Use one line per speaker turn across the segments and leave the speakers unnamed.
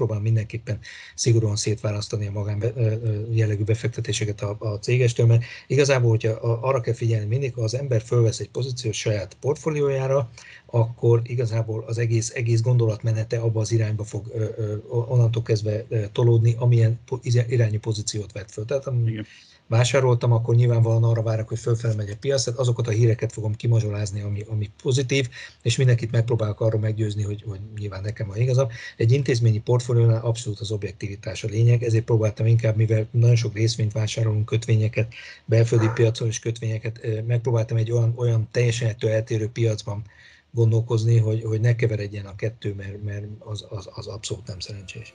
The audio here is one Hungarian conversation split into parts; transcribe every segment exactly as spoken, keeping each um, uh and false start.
megpróbálom mindenképpen szigorúan szétválasztani a magán jellegű befektetéseket a, a cégestől, mert igazából, hogyha arra kell figyelni mindig, ha az ember fölvesz egy pozíciót saját portfóliójára, akkor igazából az egész, egész gondolatmenete abba az irányba fog ö, ö, onnantól kezdve ö, tolódni, amilyen irányú pozíciót vett föl. Tehát amíg vásároltam, akkor nyilvánvalóan arra várok, hogy fölfelé megy a piac, tehát azokat a híreket fogom kimazsolázni, ami, ami pozitív, és mindenkit megpróbálok arról meggyőzni, hogy, hogy nyilván nekem van igazam. Egy intézményi portfóliónál abszolút az objektivitás a lényeg, ezért próbáltam inkább, mivel nagyon sok részvényt vásárolunk, kötvényeket, belföldi piacon is kötvényeket, megpróbáltam egy olyan, olyan teljesen ettől eltérő piacban gondolkozni, hogy, hogy ne keveredjen a kettő, mert, mert az, az, az abszolút nem szerencsés.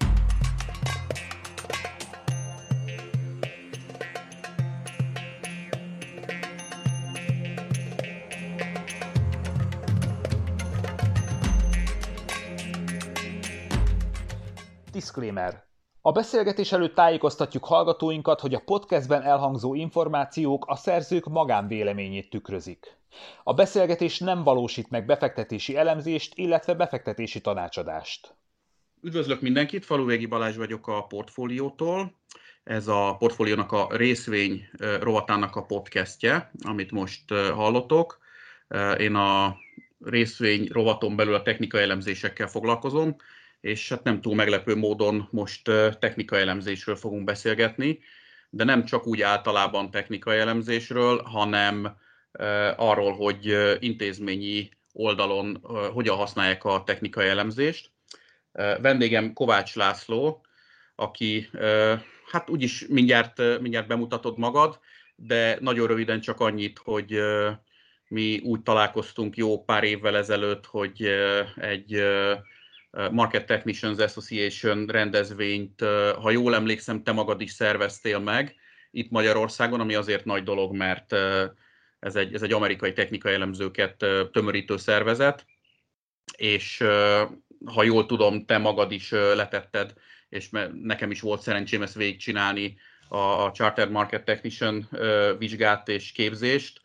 Disclaimer. A beszélgetés előtt tájékoztatjuk hallgatóinkat, hogy a podcastben elhangzó információk a szerzők magánvéleményét tükrözik. A beszélgetés nem valósít meg befektetési elemzést, illetve befektetési tanácsadást.
Üdvözlök mindenkit, Faluvégi Balázs vagyok a Portfóliótól. Ez a Portfóliónak a részvény rovatának a podcastje, amit most hallottok. Én a részvény rovaton belül a technikai elemzésekkel foglalkozom, és hát nem túl meglepő módon most technikai elemzésről fogunk beszélgetni, de nem csak úgy általában technikai elemzésről, hanem arról, hogy intézményi oldalon hogyan használják a technikai elemzést. Vendégem Kovács László, aki, hát úgyis mindjárt, mindjárt bemutatod magad, de nagyon röviden csak annyit, hogy mi úgy találkoztunk jó pár évvel ezelőtt, hogy egy Market Technicians Association rendezvényt, ha jól emlékszem, te magad is szerveztél meg itt Magyarországon, ami azért nagy dolog, mert ez egy, ez egy amerikai technikai elemzőket tömörítő szervezet, és ha jól tudom, te magad is letetted, és nekem is volt szerencsém ezt végigcsinálni, a Chartered Market Technician vizsgát és képzést.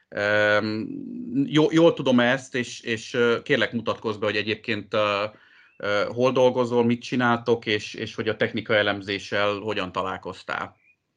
Jól, jól tudom ezt, és, és kérlek mutatkozz be, hogy egyébként hol dolgozol, mit csináltok, és, és hogy a technikai elemzéssel hogyan találkoztál.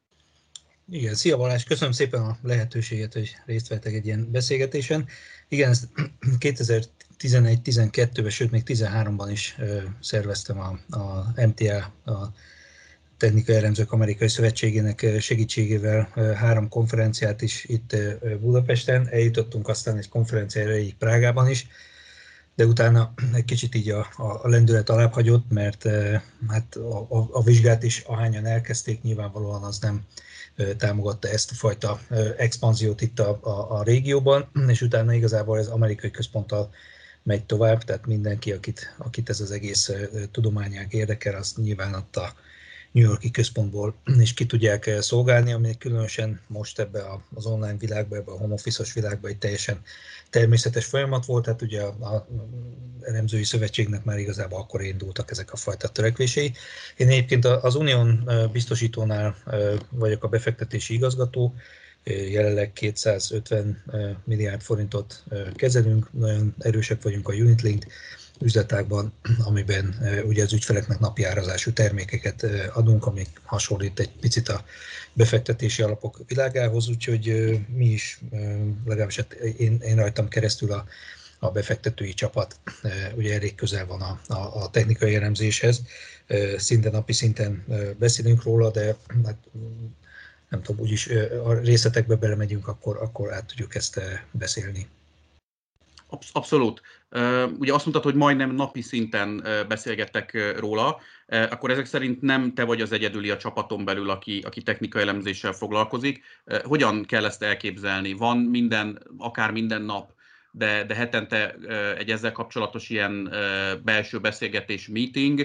Igen, szia Balázs, köszönöm szépen a lehetőséget, hogy részt vettek egy ilyen beszélgetésen. Igen, ezt kétezer-tizenegy tizenkettőben, sőt még tizenháromban is szerveztem a, a em té á, a Technikai Elemzők Amerikai Szövetségének segítségével három konferenciát is itt Budapesten. Eljutottunk aztán egy konferenciára így Prágában is, de utána egy kicsit így a, a lendület alább hagyott, mert hát a, a, a vizsgát is ahányan elkezdték, nyilvánvalóan az nem támogatta ezt a fajta expanziót itt a, a, a régióban, és utána igazából ez amerikai központtal megy tovább, tehát mindenki, akit, akit ez az egész tudományág érdekel, azt nyilván ott a New York-i központból is ki tudják szolgálni, ami különösen most ebbe az online világban, ebbe a home office-os világban egy teljesen természetes folyamat volt, tehát ugye a, a elemzői szövetségnek már igazából akkor indultak ezek a fajta törekvései. Én egyébként az Unión biztosítónál vagyok a befektetési igazgató, jelenleg kétszázötven milliárd forintot kezelünk, nagyon erősek vagyunk a unit-linked üzletágban, amiben ugye az ügyfeleknek napi árazású termékeket adunk, amik hasonlít egy picit a befektetési alapok világához, úgyhogy mi is, legalábbis én, én rajtam keresztül a, a befektetői csapat ugye elég közel van a, a, a technikai elemzéshez, szinte napi szinten beszélünk róla, de hát, nem tudom, úgyis a részletekbe belemegyünk, akkor, akkor át tudjuk ezt beszélni.
Abszolút. Ugye azt mondtad, hogy majdnem napi szinten beszélgettek róla, akkor ezek szerint nem te vagy az egyedüli a csapaton belül, aki, aki technikai elemzéssel foglalkozik. Hogyan kell ezt elképzelni? Van minden, akár minden nap, de, de hetente egy ezzel kapcsolatos ilyen belső beszélgetés, meeting,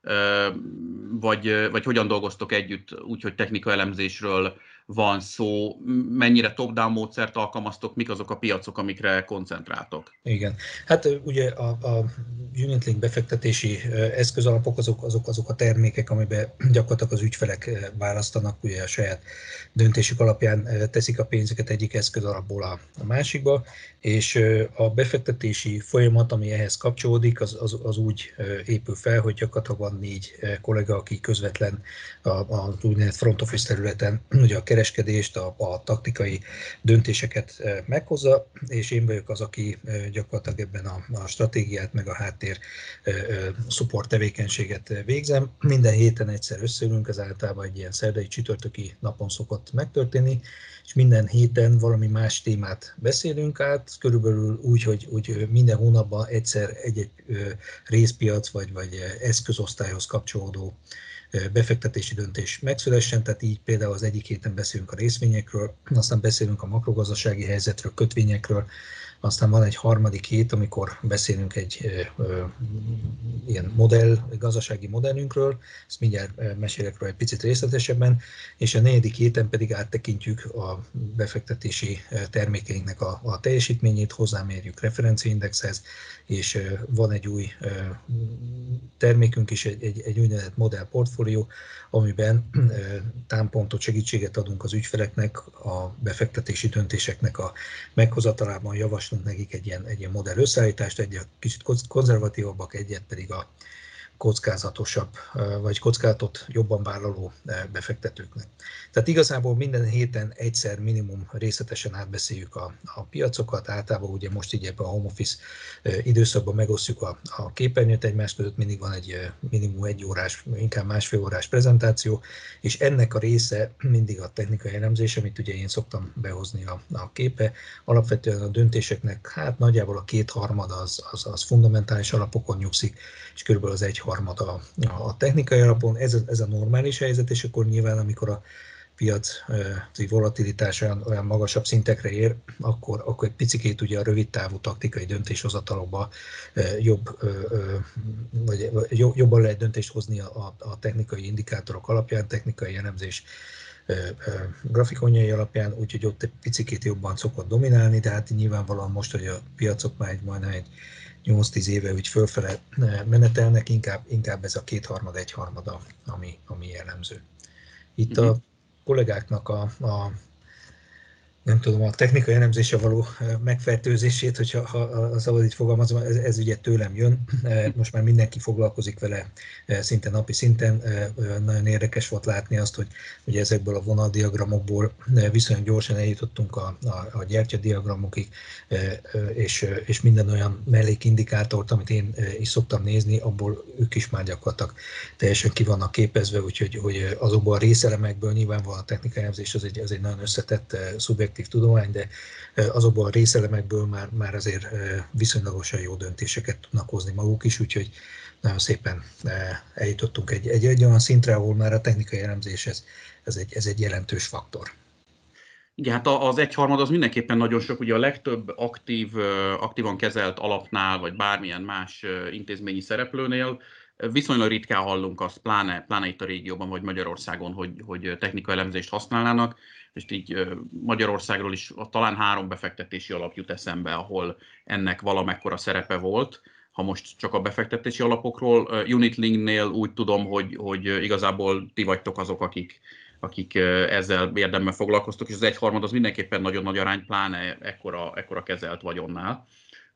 vagy, vagy hogyan dolgoztok együtt úgy, hogy technikai elemzésről van szó, mennyire top-down módszert alkalmaztok, mik azok a piacok, amikre koncentráltok?
Igen, hát ugye a, a unit-link befektetési eszközalapok azok, azok, azok a termékek, amiben gyakorlatilag az ügyfelek választanak, ugye a saját döntésük alapján teszik a pénzeket egyik eszközalapból a, a másikba, és a befektetési folyamat, ami ehhez kapcsolódik, az, az, az úgy épül fel, hogy gyakorlatilag van van négy kollega, aki közvetlen az úgynevezett front office területen ugye a kereskedést, a, a taktikai döntéseket meghozza, és én vagyok az, aki gyakorlatilag ebben a, a stratégiát, meg a háttér support tevékenységet végzem. Minden héten egyszer összeülünk, ez általában egy ilyen szerdai csütörtöki napon szokott megtörténni, és minden héten valami más témát beszélünk át, körülbelül úgy, hogy, hogy minden hónapban egyszer egy-egy részpiac vagy, vagy eszközosztályhoz kapcsolódó befektetési döntés megszülessen, tehát így például az egyik héten beszélünk a részvényekről, aztán beszélünk a makrogazdasági helyzetről, kötvényekről, aztán van egy harmadik hét, amikor beszélünk egy ö, ilyen modell, egy gazdasági modellünkről, ezt mindjárt mesélek róla egy picit részletesebben, és a negyedik héten pedig áttekintjük a befektetési termékeinknek a, a teljesítményét, hozzámérjük referenciaindexhez, és van egy új ö, termékünk is, egy, egy, egy úgynevezett modellportfólió, amiben ö, támpontot, segítséget adunk az ügyfeleknek a befektetési döntéseknek a meghozatalában, javaslunk nekik egy ilyen, egy ilyen modell összeállítást, egyet kicsit konzervatívabbak, egyet pedig a kockázatosabb, vagy kockázatot jobban vállaló befektetőknek. Tehát igazából minden héten egyszer minimum részletesen átbeszéljük a, a piacokat, általában ugye most így ebben a home office időszakban megosztjuk a, a képernyőt egymás között, mindig van egy minimum egy órás, inkább másfél órás prezentáció, és ennek a része mindig a technikai elemzés, amit ugye én szoktam behozni a, a képe. Alapvetően a döntéseknek hát nagyjából a kétharmada az, az, az fundamentális alapokon nyugszik, és körülbelül az egy harmad a, a technikai alapon, ez a, ez a normális helyzet, és akkor nyilván, amikor a piaci volatilitás olyan, olyan magasabb szintekre ér, akkor, akkor egy picikét ugye a rövid távú taktikai döntéshozatalokba jobb, vagy jobban lehet döntést hozni a, a technikai indikátorok alapján, technikai elemzés grafikonjai alapján, úgyhogy ott egy picikét jobban szokott dominálni, de hát nyilvánvalóan most, hogy a piacok már egy majdnem egy nyolc-tíz éve úgy fölfele menetelnek, inkább, inkább ez a kétharmad, egyharmada, ami, ami jellemző. Itt a kollégáknak a, a nem tudom, a technikai elemzése való megfertőzését, hogyha ha szabad így fogalmazom, ez, ez ugye tőlem jön. Most már mindenki foglalkozik vele szinte napi szinten. Nagyon érdekes volt látni azt, hogy ugye ezekből a vonaldiagramokból viszonylag gyorsan eljutottunk a, a, a gyertyadiagramokig, és, és minden olyan mellékindikátort, amit én is szoktam nézni, abból ők is már gyakorlatilag teljesen ki vannak képezve, úgyhogy hogy azokból a részelemekből nyilvánvalóan a technikai elemzés az egy, az egy nagyon összetett szubjektív tudomány, de azokból a részelemekből már, már azért viszonylagosan jó döntéseket tudnak hozni maguk is, úgyhogy nagyon szépen eljutottunk egy, egy, egy olyan szintre, ahol már a technikai elemzés ez, ez, egy, ez egy jelentős faktor.
Igen, hát az egyharmad az mindenképpen nagyon sok, ugye a legtöbb aktív, aktívan kezelt alapnál, vagy bármilyen más intézményi szereplőnél viszonylag ritkán hallunk azt, pláne, pláne itt a régióban, vagy Magyarországon, hogy, hogy technikai elemzést használnának, és így Magyarországról is talán három befektetési alap jut eszembe, ahol ennek valamekkora szerepe volt. Ha most csak a befektetési alapokról, Unit-Linknél úgy tudom, hogy, hogy igazából ti vagytok azok, akik, akik ezzel érdemben foglalkoztok, és az egyharmad az mindenképpen nagyon nagy arány, pláne ekkora, ekkora kezelt vagyonnál.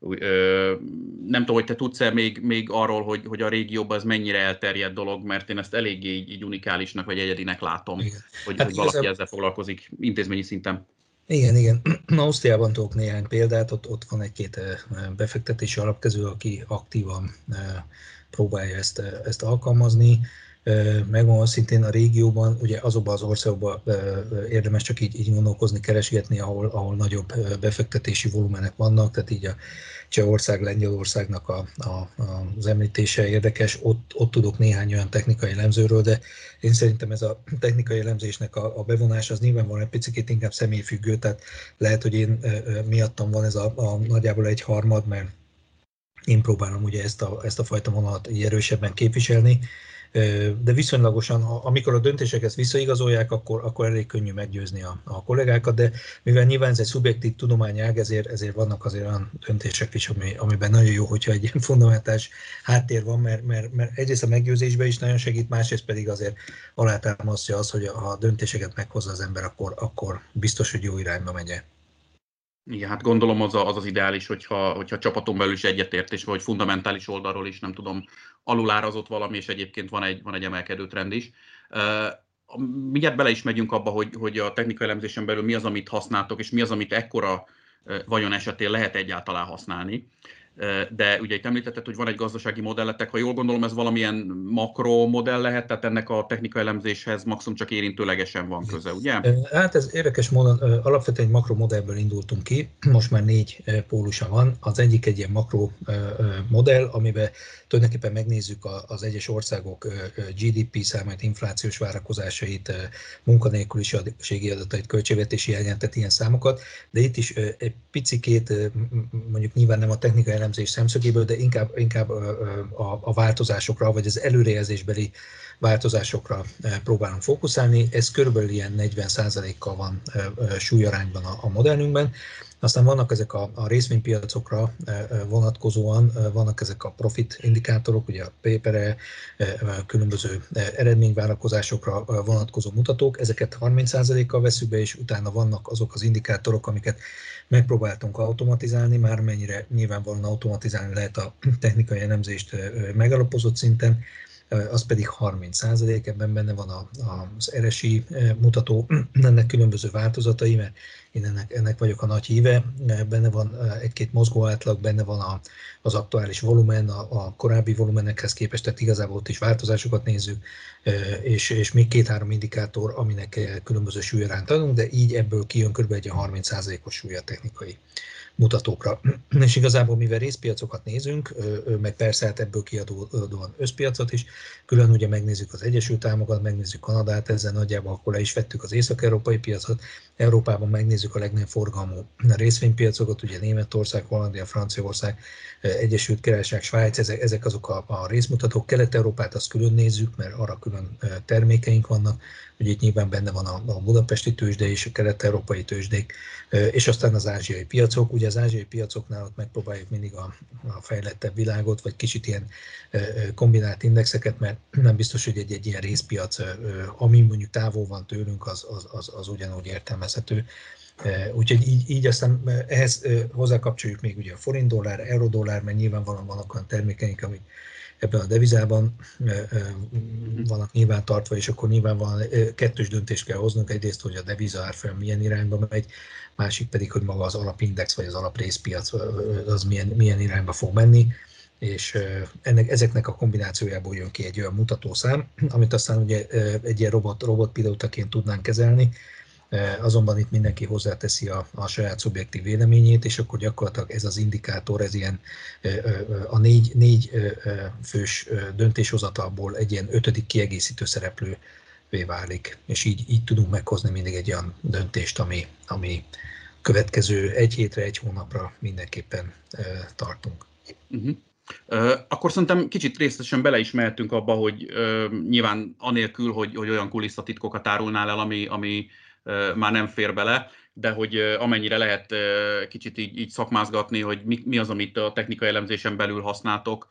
Nem tudom, hogy te tudsz-e még, még arról, hogy, hogy a régióban ez mennyire elterjedt dolog, mert én ezt eléggé így, így unikálisnak vagy egyedinek látom, igen. hogy, hát hogy valaki igazán... ezzel foglalkozik intézményi szinten.
Igen, igen. Ausztriában tudok néhány példát, ott, ott van egy-két befektetési alapkező, aki aktívan próbálja ezt, ezt alkalmazni. Megmondom szintén a régióban, ugye azokban az országokban érdemes csak így, így gondolkozni, keresgetni, ahol, ahol nagyobb befektetési volumenek vannak, tehát így a Csehország, Lengyelországnak a, a, az említése érdekes, ott, ott tudok néhány olyan technikai elemzőről, de én szerintem ez a technikai elemzésnek a, a bevonás az nyilvánvalóan egy picit inkább személyfüggő, tehát lehet, hogy én miattam van ez a, a nagyjából egy harmad, mert én próbálom ugye ezt a, ezt a fajta vonalat erősebben képviselni, de viszonylagosan, amikor a döntések ezt visszaigazolják, akkor, akkor elég könnyű meggyőzni a, a kollégákat, de mivel nyilván ez egy szubjektív tudományág, ezért, ezért vannak azért olyan döntések is, ami, amiben nagyon jó, hogyha egy ilyen fundamentális háttér van, mert, mert, mert egyrészt a meggyőzésben is nagyon segít, másrészt pedig azért alátámasztja az, hogy ha a döntéseket meghozza az ember, akkor, akkor biztos, hogy jó irányba megy.
Igen, hát gondolom az, a, az az ideális, hogyha, hogyha csapaton belül is egyetértés, vagy fundamentális oldalról is, nem tudom, alulárazott valami, és egyébként van egy, van egy emelkedő trend is. Uh, mindjárt bele is megyünk abba, hogy, hogy a technikai elemzésen belül mi az, amit használtok, és mi az, amit ekkora uh, vagyon esetén lehet egyáltalán használni. De ugye itt említetted, hogy van egy gazdasági modelletek, ha jól gondolom, ez valamilyen makro modell lehet, tehát ennek a technikai elemzéshez maximum csak érintőlegesen van köze, ugye?
Hát ez érdekes módon, alapvetően egy makromodellből indultunk ki, most már négy pólusa van. Az egyik egy ilyen makromodell, amiben tulajdonképpen megnézzük az egyes országok gé dé pé számait, inflációs várakozásait, munkanélküliségi adatait, költségvetési hiányát, tehát ilyen számokat, de itt is egy picikét, mondjuk nyilván nem a technikai elemzés szemszögéből, de inkább, inkább a, a változásokra, vagy az előrejelzésbeli változásokra próbálunk fókuszálni. Ez körülbelül ilyen negyven százalékkal van súlyarányban a, a modellünkben. Aztán vannak ezek a, a részvénypiacokra vonatkozóan, vannak ezek a profit indikátorok, ugye a pé per e, különböző eredményvárakozásokra vonatkozó mutatók, ezeket harminc százalékkal veszük be, és utána vannak azok az indikátorok, amiket megpróbáltunk automatizálni, már mennyire nyilvánvalóan automatizálni lehet a technikai elemzést megalapozott szinten, az pedig harminc százalék, ebben benne van az er es i mutató, ennek különböző változatai, mert én ennek, ennek vagyok a nagy híve, benne van egy-két mozgó átlag, benne van az aktuális volumen, a, a korábbi volumenekhez képest, tehát igazából ott is változásokat nézzük, és, és még két-három indikátor, aminek különböző súlyarányt adunk, de így ebből kijön kb. Egy harminc százalékos súly a technikai mutatókra. És igazából, mivel részpiacokat nézünk, meg persze hát ebből kiadódóan összpiacot is, külön ugye megnézzük az Egyesült Államokat, megnézzük Kanadát, ezzel nagyjából akkor le is vettük az észak-európai piacot, Európában megnézzük a legnagyobb forgalmú részvénypiacokat, ugye Németország, Hollandia, Franciaország, Egyesült Királyság, Svájc, ezek, ezek azok a, a részmutatók. Kelet-Európát azt külön nézzük, mert arra külön termékeink vannak, ugye itt nyilván benne van a, a budapesti tőzsde és a kelet-európai tőzsdék, és aztán az ázsiai piacok. Ugye az ázsiai piacoknál ott megpróbáljuk mindig a, a fejlettebb világot, vagy kicsit ilyen kombinált indexeket, mert nem biztos, hogy egy, egy ilyen részpiac, ami mondjuk távol van tőlünk, az, az, az, az ugyanúgy értelmezhető. Úgyhogy így, így aztán ehhez hozzákapcsoljuk még ugye a forint-dollár, euró-dollár, mert nyilvánvalóan vannak olyan termékeink, amik ebben a devizában vannak nyilván tartva, és akkor nyilvánvalóan kettős döntést kell hoznunk, egyrészt, hogy a deviza árfolyam milyen irányba megy, másik pedig, hogy maga az alapindex vagy az alaprészpiac az milyen, milyen irányba fog menni, és ennek, ezeknek a kombinációjából jön ki egy olyan mutatószám, amit aztán ugye egy ilyen robot, robotpilótaként tudnánk kezelni, azonban itt mindenki hozzáteszi a, a saját szubjektív véleményét, és akkor gyakorlatilag ez az indikátor, ez ilyen a négy, négy fős döntéshozatalból egy ilyen ötödik kiegészítő szereplővé válik, és így, így tudunk meghozni mindig egy olyan döntést, ami, ami következő egy hétre, egy hónapra mindenképpen tartunk.
Uh-huh. Uh, akkor szerintem kicsit részletesen bele is mehetünk abba, hogy uh, nyilván anélkül, hogy, hogy olyan kulisszatitkokat árulnál el, ami, ami uh, már nem fér bele, de hogy uh, amennyire lehet uh, kicsit így, így szakmázgatni, hogy mi, mi az, amit a technikai elemzésen belül használtok.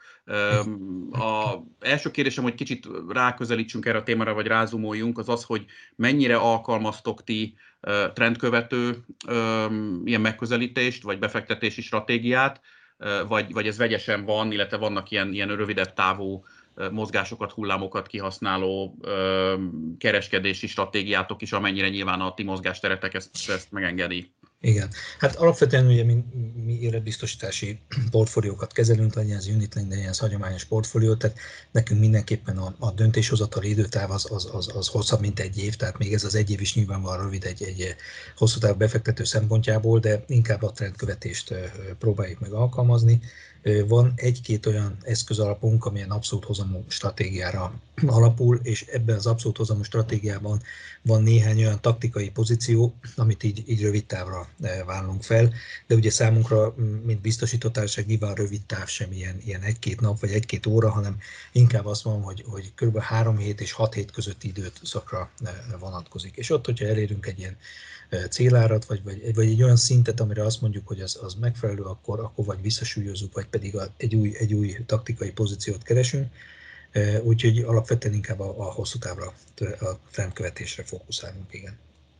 Uh, a első kérdésem, hogy kicsit ráközelítsünk erre a témára, vagy rázumoljunk, az az, hogy mennyire alkalmaztok ti uh, trendkövető um, ilyen megközelítést, vagy befektetési stratégiát, Vagy, vagy ez vegyesen van, illetve vannak ilyen, ilyen rövidebb távú mozgásokat, hullámokat kihasználó ö, kereskedési stratégiátok is, amennyire nyilván a ti mozgásteretek ezt, ezt megengedi.
Igen. Hát alapvetően ugye mi, mi életbiztosítási portfóliókat kezelünk, legyen ez unit-link, legyen ez hagyományos portfólió, tehát nekünk mindenképpen a, a döntéshozatali időtáv az, az, az, az hosszabb, mint egy év, tehát még ez az egy év is nyilvánvalóan rövid egy, egy hosszú távú befektető szempontjából, de inkább a trendkövetést próbáljuk meg alkalmazni. Van egy-két olyan eszközalapunk, amilyen abszolút hozamú stratégiára alapul, és ebben az abszolút hozamú stratégiában van néhány olyan taktikai pozíció, amit így, így rövid távra vállunk fel, de ugye számunkra, mint biztosítótársaság, nyilván rövid táv sem ilyen, ilyen egy-két nap vagy egy-két óra, hanem inkább azt mondom, hogy, hogy kb. három hét és hat hét közötti időszakra vonatkozik. És ott, hogyha elérünk egy ilyen célárat, vagy, vagy, vagy egy olyan szintet, amire azt mondjuk, hogy az, az megfelelő, akkor, akkor vagy visszasúlyozunk, vagy pedig a, egy, új, egy új taktikai pozíciót keresünk. Úgyhogy alapvetően inkább a, a hosszú távra, a trendkövetésre fókuszálunk, igen.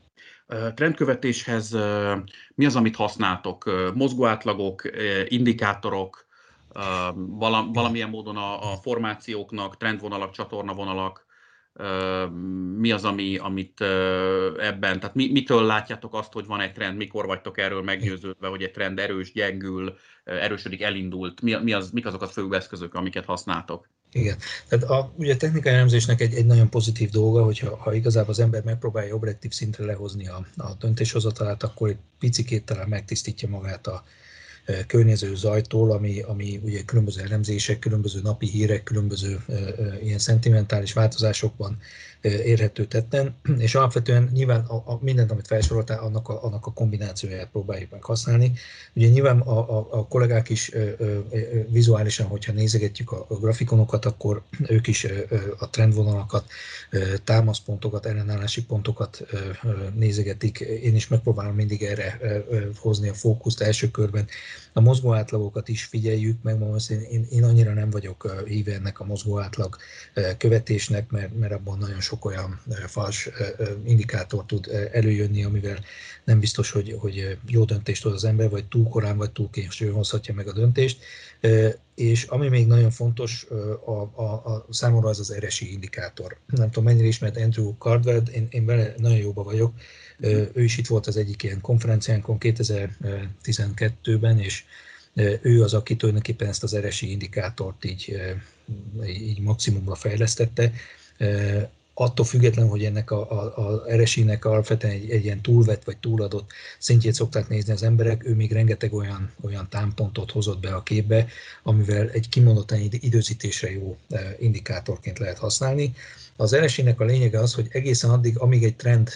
Trendkövetéshez mi az, amit használtok? Mozgóátlagok, indikátorok, valamilyen módon a, a formációknak, trendvonalak, csatornavonalak, mi az, ami, amit ebben, tehát mi, mitől látjátok azt, hogy van egy trend, mikor vagytok erről meggyőződve, hogy egy trend erős, gyengül, erősödik, elindult, mi, mi az, mik azok a fő eszközök, amiket használtok?
Igen. Tehát a, ugye a technikai elemzésnek egy, egy nagyon pozitív dolga, hogyha ha igazából az ember megpróbálja objektív szintre lehozni a, a döntéshozatalát, akkor egy picikét talán megtisztítja magát a környező zajtól, ami, ami ugye különböző elemzések, különböző napi hírek, különböző e, e, ilyen szentimentális változásokban e, érhető tetten, és alapvetően nyilván a, a mindent, amit felsoroltál, annak a, annak a kombinációját próbáljuk meg használni. Ugye nyilván a, a, a kollégák is e, e, vizuálisan, hogyha nézegetjük a, a grafikonokat, akkor ők is e, a trendvonalakat, e, támaszpontokat, ellenállási pontokat e, nézegetik. Én is megpróbálom mindig erre e, hozni a fókuszt első körben. A mozgóátlagokat is figyeljük, megmondom, hogy én, én annyira nem vagyok híve ennek a mozgóátlag követésnek, mert, mert abban nagyon sok olyan fals indikátor tud előjönni, amivel nem biztos, hogy, hogy jó döntést hoz az ember, vagy túl korán, vagy túl későn hozhatja meg a döntést. És ami még nagyon fontos a, a, a számomra, az az er es i indikátor. Nem tudom, mennyire ismert Andrew Cardwell, én, én vele nagyon jóban vagyok. Ő is itt volt az egyik ilyen konferenciánkon kétezer-tizenkettőben, és ő az, aki tulajdonképpen ezt az er es i indikátort így, így maximumra fejlesztette. Attól függetlenül, hogy ennek a, a, a er es i-nek alapvetően egy, egy ilyen túlvett vagy túladott szintjét szokták nézni az emberek, ő még rengeteg olyan, olyan támpontot hozott be a képbe, amivel egy kimondottan időzítésre jó indikátorként lehet használni. Az er es i-nek a lényege az, hogy egészen addig, amíg egy trend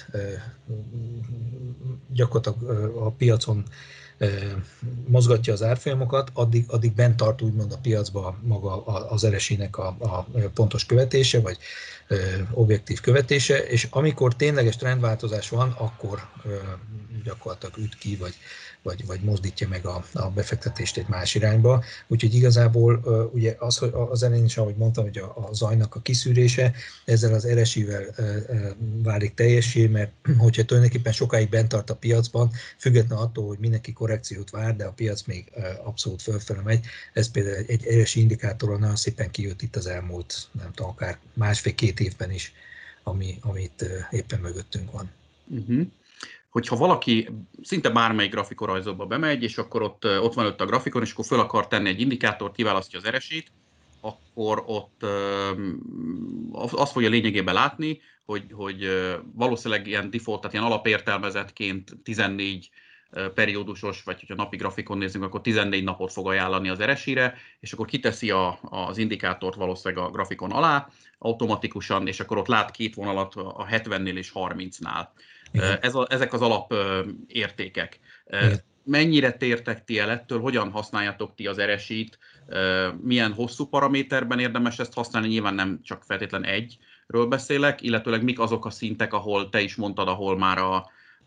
gyakorlatilag a piacon mozgatja az árfolyamokat, addig, addig bent tart úgymond a piacba maga az er es i-nek a, a pontos követése, vagy ö, objektív követése, és amikor tényleges trendváltozás van, akkor ö, gyakorlatilag üt ki, vagy, vagy, vagy mozdítja meg a, a befektetést egy más irányba. Úgyhogy igazából ö, ugye az, hogy az elején is, ahogy mondtam, hogy a, a zajnak a kiszűrése, ezzel az er es i-vel ö, ö, válik teljessé, mert hogyha tulajdonképpen sokáig bent tart a piacban, függetlenül attól, hogy mindenki korrekciót vár, de a piac még abszolút fölfele megy. Ez például egy er es i indikátorral nagyon szépen kijött itt az elmúlt, nem tudom, akár másfél-két évben is, ami, amit éppen mögöttünk van.
Uh-huh. Hogyha valaki szinte bármelyik grafikorajzóba bemegy, és akkor ott, ott van ott a grafikon, és akkor föl akar tenni egy indikátort, kiválasztja az er es i-t, akkor ott azt fogja lényegében látni, hogy, hogy valószínűleg ilyen default, tehát ilyen alapértelmezetként tizennégy periódusos, vagy hogyha napi grafikon nézzünk, akkor tizennégy napot fog ajánlani az er es i-re, és akkor kiteszi a, az indikátort valószínűleg a grafikon alá automatikusan, és akkor ott lát két vonalat a hetvennél és harmincnál. Ez a, ezek az alap értékek. Igen. Mennyire tértek ti el ettől, hogyan használjátok ti az er es i-t, milyen hosszú paraméterben érdemes ezt használni, nyilván nem csak feltétlen egyről beszélek, illetőleg mik azok a szintek, ahol te is mondtad, ahol már a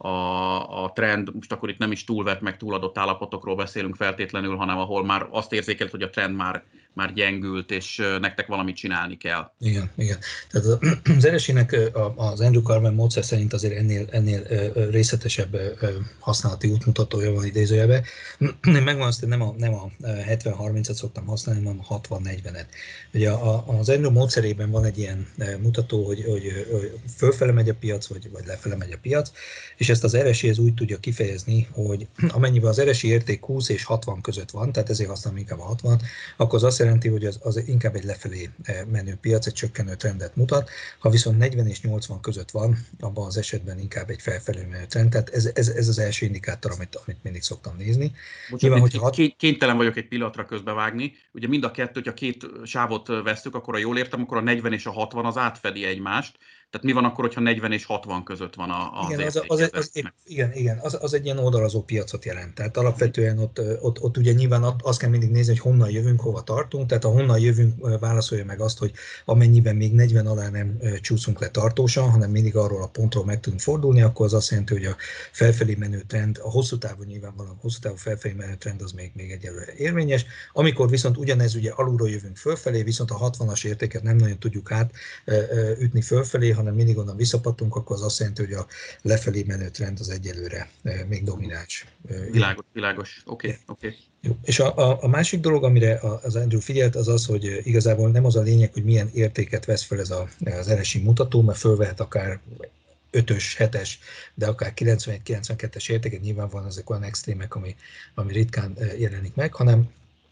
A, a trend, most akkor itt nem is túlvett, meg túladott állapotokról beszélünk feltétlenül, hanem ahol már azt érzékelt, hogy a trend már, már gyengült, és nektek valamit csinálni kell.
Igen, igen. Tehát az er es i-nek az Andrew Cartwell módszer szerint azért ennél, ennél részletesebb használati útmutatója van idézőjelben. Én megmondom azt, hogy nem a, nem a hetven harmincat szoktam használni, hanem a hatvan negyvenet. Ugye az Andrew módszerében van egy ilyen mutató, hogy, hogy, hogy fölfele megy a piac, vagy, vagy lefele megy a piac, és ezt az er es i ez úgy tudja kifejezni, hogy amennyiben az er es i érték húsz és hatvan között van, tehát ezért használom inkább a hatvan, akkor az azt jelenti, hogy az, az inkább egy lefelé menő piac, egy csökkenő trendet mutat. Ha viszont negyven és nyolcvan között van, abban az esetben inkább egy felfelé menő trend. Tehát ez, ez, ez az első indikátor, amit, amit mindig szoktam nézni.
Bocsánat, Nyilván, hat... kénytelen vagyok egy pillanatra közbevágni. Ugye mind a kettő, hogyha két sávot vesztük, akkor ha jól értem, akkor a negyven és a hatvan az átfedi egymást. Tehát mi van akkor, hogyha negyven és hatvan között van az
igen,
érték?
Az, az, az, az, igen, igen az, az egy ilyen oldalazó piacot jelent. Tehát alapvetően ott, ott, ott ugye nyilván azt kell mindig nézni, hogy honnan jövünk, hova tartunk. Tehát a honnan jövünk válaszolja meg azt, hogy amennyiben még negyven alá nem csúszunk le tartósan, hanem mindig arról a pontról meg tudunk fordulni, akkor az azt jelenti, hogy a felfelé menő trend, a hosszú távon nyilvánvalóan a hosszú távú felfelé menő trend az még, még egyelőre érvényes. Amikor viszont ugyanez ugye alulról jövünk fölfelé, viszont a hatvanas értéket nem nagyon tudjuk átütni fölfelé, hanem mindig onnan visszapatunk, akkor az azt jelenti, hogy a lefelé menő trend az egyelőre még domináns.
Világos, világos. Oké, okay, oké. Okay.
Jó. És a, a, a másik dolog, amire az Andrew figyelt, az az, hogy igazából nem az a lényeg, hogy milyen értéket vesz fel ez a, az er es i mutató, mert fölvehet akár ötös, hetes, de akár kilencvenegy kilencvenkettes értéket, nyilvánvalóan ezek olyan extrémek, ami, ami ritkán jelenik meg, hanem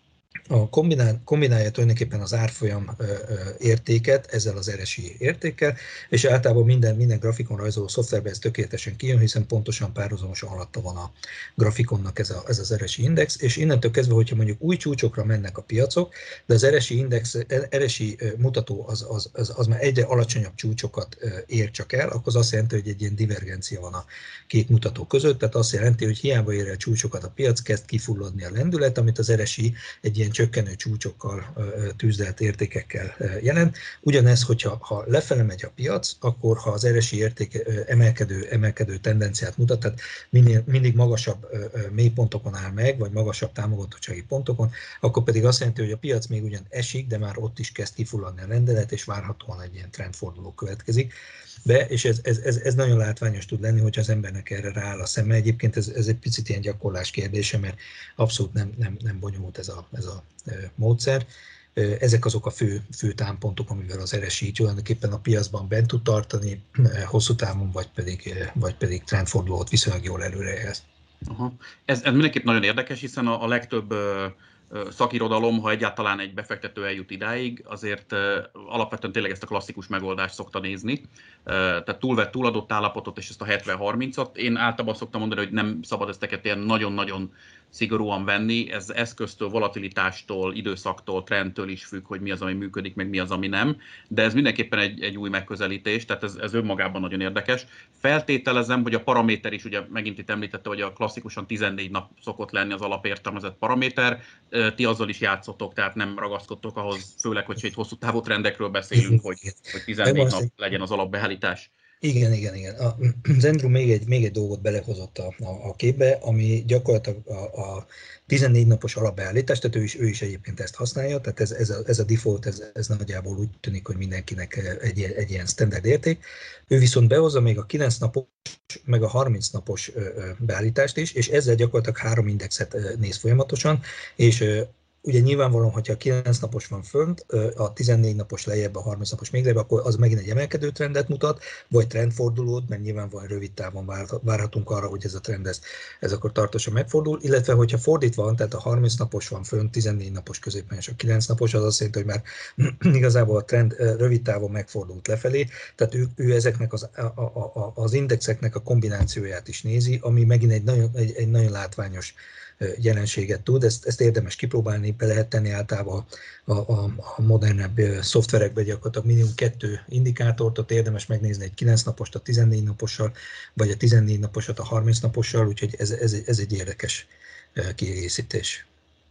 a kombinál, kombinálja tulajdonképpen az árfolyam ö, ö, értéket ezzel az er es i értékkel, és általában minden, minden grafikon rajzoló szoftverben ez tökéletesen kijön, hiszen pontosan párhuzamosan alatta van a grafikonnak ez, a, ez az er es i index, és innentől kezdve, hogyha mondjuk új csúcsokra mennek a piacok, de az er es i index, er es i mutató az, az, az, az már egyre alacsonyabb csúcsokat ér csak el, akkor az azt jelenti, hogy egy ilyen divergencia van a két mutató között, tehát azt jelenti, hogy hiába ér el csúcsokat a piac, kezd kifulladni a lendület, amit az er es i egy ilyen csökkenő csúcsokkal, tűzdelt értékekkel jelent. Ugyanez, hogyha ha lefele megy a piac, akkor ha az er es i érték emelkedő, emelkedő tendenciát mutat, tehát minél, mindig magasabb mélypontokon áll meg, vagy magasabb támogatottsági pontokon, akkor pedig azt jelenti, hogy a piac még ugyan esik, de már ott is kezd kifulladni a rendelet, és várhatóan egy ilyen trendforduló következik be, és ez, ez, ez, ez nagyon látványos tud lenni, hogyha az embernek erre rááll a szeme. Egyébként ez, ez egy picit ilyen gyakorlás kérdése, mert abszolút nem, nem, nem bonyolult ez a, ez a módszer. Ezek azok a fő, fő támpontok, amivel az er es i tulajdonképpen a piacban bent tud tartani, hosszú távon, vagy pedig, vagy pedig trendfordulót viszonylag jól előrejelz.
Aha. Ez, ez mindenképp nagyon érdekes, hiszen a, a legtöbb szakirodalom, ha egyáltalán egy befektető eljut idáig, azért uh, alapvetően tényleg ezt a klasszikus megoldást szokta nézni. Uh, tehát túlvett, túladott állapotot és ezt a hetven harmincat. Én általában szoktam mondani, hogy nem szabad ezteket ilyen nagyon-nagyon szigorúan venni. Ez eszköztől, volatilitástól, időszaktól, trendtől is függ, hogy mi az, ami működik, meg mi az, ami nem. De ez mindenképpen egy, egy új megközelítés, tehát ez, ez önmagában nagyon érdekes. Feltételezem, hogy a paraméter is, ugye megint itt említette, hogy a klasszikusan tizennégy nap szokott lenni az alapértelmezett paraméter. Ti azzal is játszotok, tehát nem ragaszkodtok ahhoz, főleg, hogyha egy hosszú távú trendekről beszélünk, hogy, hogy tizennégy nap legyen az alapbeállítás.
Igen, igen, igen. Az Andrew még egy, még egy dolgot belehozott a, a, a képbe, ami gyakorlatilag a, a tizennégy napos alapbeállítás, tehát ő is, ő is egyébként ezt használja, tehát ez, ez, a, ez a default, ez, ez nagyjából úgy tűnik, hogy mindenkinek egy, egy ilyen standard érték. Ő viszont behozza még a kilenc napos, meg a harminc napos beállítást is, és ezzel gyakorlatilag három indexet néz folyamatosan, és ugye nyilvánvalóan, hogyha a kilenc napos van fönt, a tizennégy napos lejjebb, a harminc napos még lejjebb, akkor az megint egy emelkedő trendet mutat, vagy trendfordulót, mert nyilvánvalóan rövid távon várhatunk arra, hogy ez a trend ez, ez akkor tartósan megfordul, illetve hogyha fordítva van, tehát a harminc napos van fönt, tizennégy napos középen és a kilenc napos, az azt jelenti, hogy már igazából a trend rövid távon megfordult lefelé, tehát ő, ő ezeknek az, a, a, az indexeknek a kombinációját is nézi, ami megint egy nagyon, egy, egy nagyon látványos jelenséget tud, ezt, ezt érdemes kipróbálni, be lehet tenni általában a, a, a modernebb szoftverekbe gyakorlatilag minimum kettő indikátort, ott érdemes megnézni egy kilenc napost a tizennégy napossal, vagy a tizennégy naposat a harminc napossal, úgyhogy ez, ez, ez egy érdekes kiegészítés.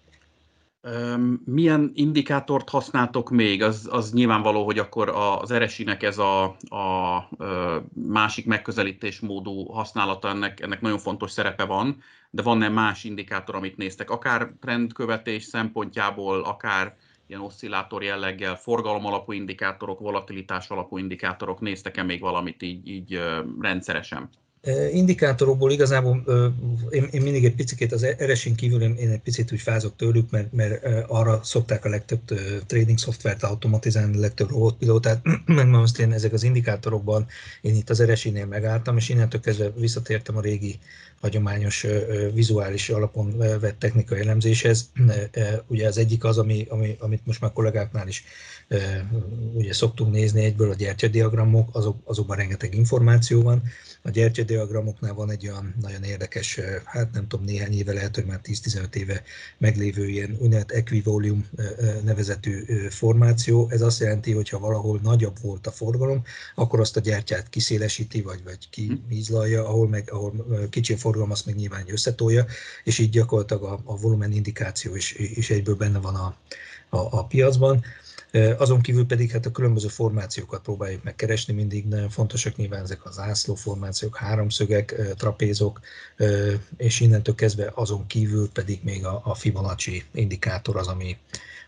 Milyen indikátort használtok még? Az, az nyilvánvaló, hogy akkor az er es i-nek ez a, a másik megközelítésmódú használata, ennek, ennek nagyon fontos szerepe van, de van-e más indikátor, amit néztek? Akár trendkövetés szempontjából, akár ilyen oszcillátor jelleggel, forgalom alapú indikátorok, volatilitás alapú indikátorok, néztek-e még valamit így, így rendszeresen?
Indikátorokból igazából én, én mindig egy picit az er es i-n kívül én, én egy picit úgy fázok tőlük, mert, mert arra szokták a legtöbb trading szoftvert automatizálni, a legtöbb robotpilótát, meg most én ezek az indikátorokban én itt az er es i-nél megálltam, és innentől kezdve visszatértem a régi hagyományos vizuális alapon vett technikai elemzéshez. Ugye az egyik az, ami, ami, amit most már kollégáknál is ugye szoktunk nézni, egyből a gyertyadiagramok, azok, azokban rengeteg információ van. A gyertyadiagramoknál van egy olyan nagyon érdekes, hát nem tudom, néhány éve, lehet, hogy már tíz-tizenöt éve meglévő ilyen úgynevezett equivolume nevezetű formáció. Ez azt jelenti, hogy ha valahol nagyobb volt a forgalom, akkor azt a gyertyát kiszélesíti, vagy, vagy kiízlalja, ahol, meg, ahol kicsi a forgalom, azt meg nyilván összetolja, és így gyakorlatilag a, a volumen indikáció is, is egyből benne van a, a, a piacban. Azon kívül pedig hát a különböző formációkat próbáljuk megkeresni, mindig nagyon fontosak nyilván ezek az zászlóformációk, háromszögek, trapézok, és innentől kezdve azon kívül pedig még a, a Fibonacci indikátor az, ami,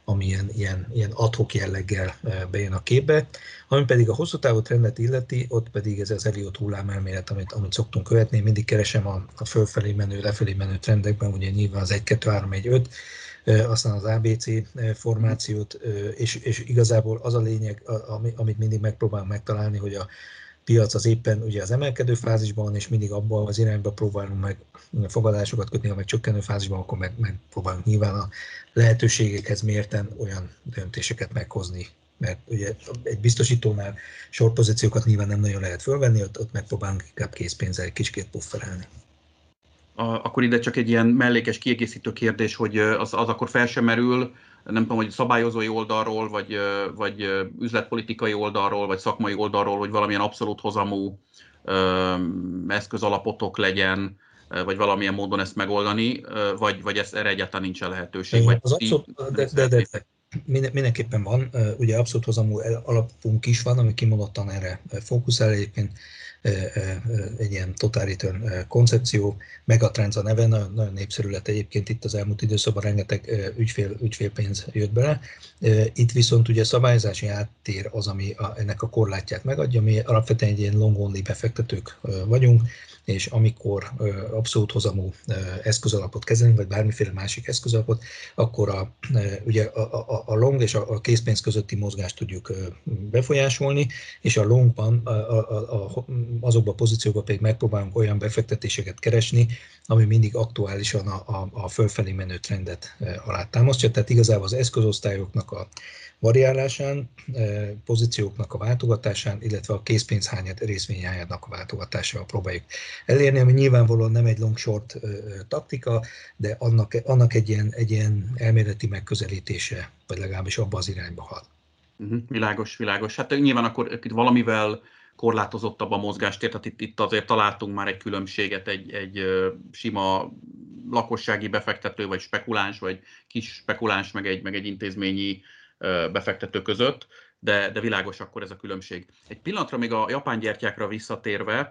ami ilyen, ilyen, ilyen ad-hoc jelleggel bejön a képbe. Ami pedig a hosszú távú trendet illeti, ott pedig ez az Elliott hullámelmélet, amit, amit szoktunk követni. Én mindig keresem a, a fölfelé menő, lefelé menő trendekben, ugye nyilván az egy, kettő, három, egy, öt, aztán az á bé cé formációt, és, és igazából az a lényeg, amit mindig megpróbálunk megtalálni, hogy a piac az éppen ugye az emelkedő fázisban van, és mindig abban az irányba próbálunk meg fogadásokat kötni, ha meg csökkenő fázisban, akkor meg, megpróbálunk nyilván a lehetőségekhez mérten olyan döntéseket meghozni. Mert ugye egy biztosítónál short pozíciókat nyilván nem nagyon lehet fölvenni, ott, ott megpróbálunk inkább készpénzzel egy kicsit pufferelni.
Akkor ide csak egy ilyen mellékes kiegészítő kérdés, hogy az, az akkor fel sem merül, nem tudom, hogy szabályozói oldalról, vagy, vagy üzletpolitikai oldalról, vagy szakmai oldalról, hogy valamilyen abszolút hozamú eszközalapotok legyen, vagy valamilyen módon ezt megoldani, vagy, vagy ez, erre egyáltalán nincsen lehetőség. Vagy
az abszolút, de, de, de, de mindenképpen van, ugye abszolút hozamú alapunk is van, ami kimondottan erre fókuszál, egyébként egy ilyen total return koncepció, Megatrends a neve, nagyon, nagyon népszerű lett egyébként itt az elmúlt időszakban, rengeteg ügyfél, ügyfélpénz jött bele. Itt viszont ugye a szabályozási háttér az, ami a, ennek a korlátját megadja, mi alapvetően egy ilyen long only befektetők vagyunk, és amikor abszolút hozamú eszközalapot kezelünk, vagy bármiféle másik eszközalapot, akkor a, ugye a, a, a long és a készpénz közötti mozgást tudjuk befolyásolni, és a longban, a, a, a, azokban a pozíciókban pedig megpróbálunk olyan befektetéseket keresni, ami mindig aktuálisan a, a, a fölfelé menő trendet alátámasztja. Tehát igazából az eszközosztályoknak a variálásán, pozícióknak a váltogatásán, illetve a készpénz hányad, részvényhányadnak a váltogatásával próbáljuk elérni, ami nyilvánvalóan nem egy long-short taktika, de annak, annak egy, ilyen, egy ilyen elméleti megközelítése, vagy legalábbis abba az irányba hal.
Uh-huh, világos, világos. Hát nyilván akkor itt valamivel korlátozottabb a mozgástér, tehát itt, itt azért találtunk már egy különbséget, egy, egy sima lakossági befektető, vagy spekuláns, vagy kis spekuláns, meg egy, meg egy intézményi befektető között, de, de világos akkor ez a különbség. Egy pillanatra még a japán gyertyákra visszatérve,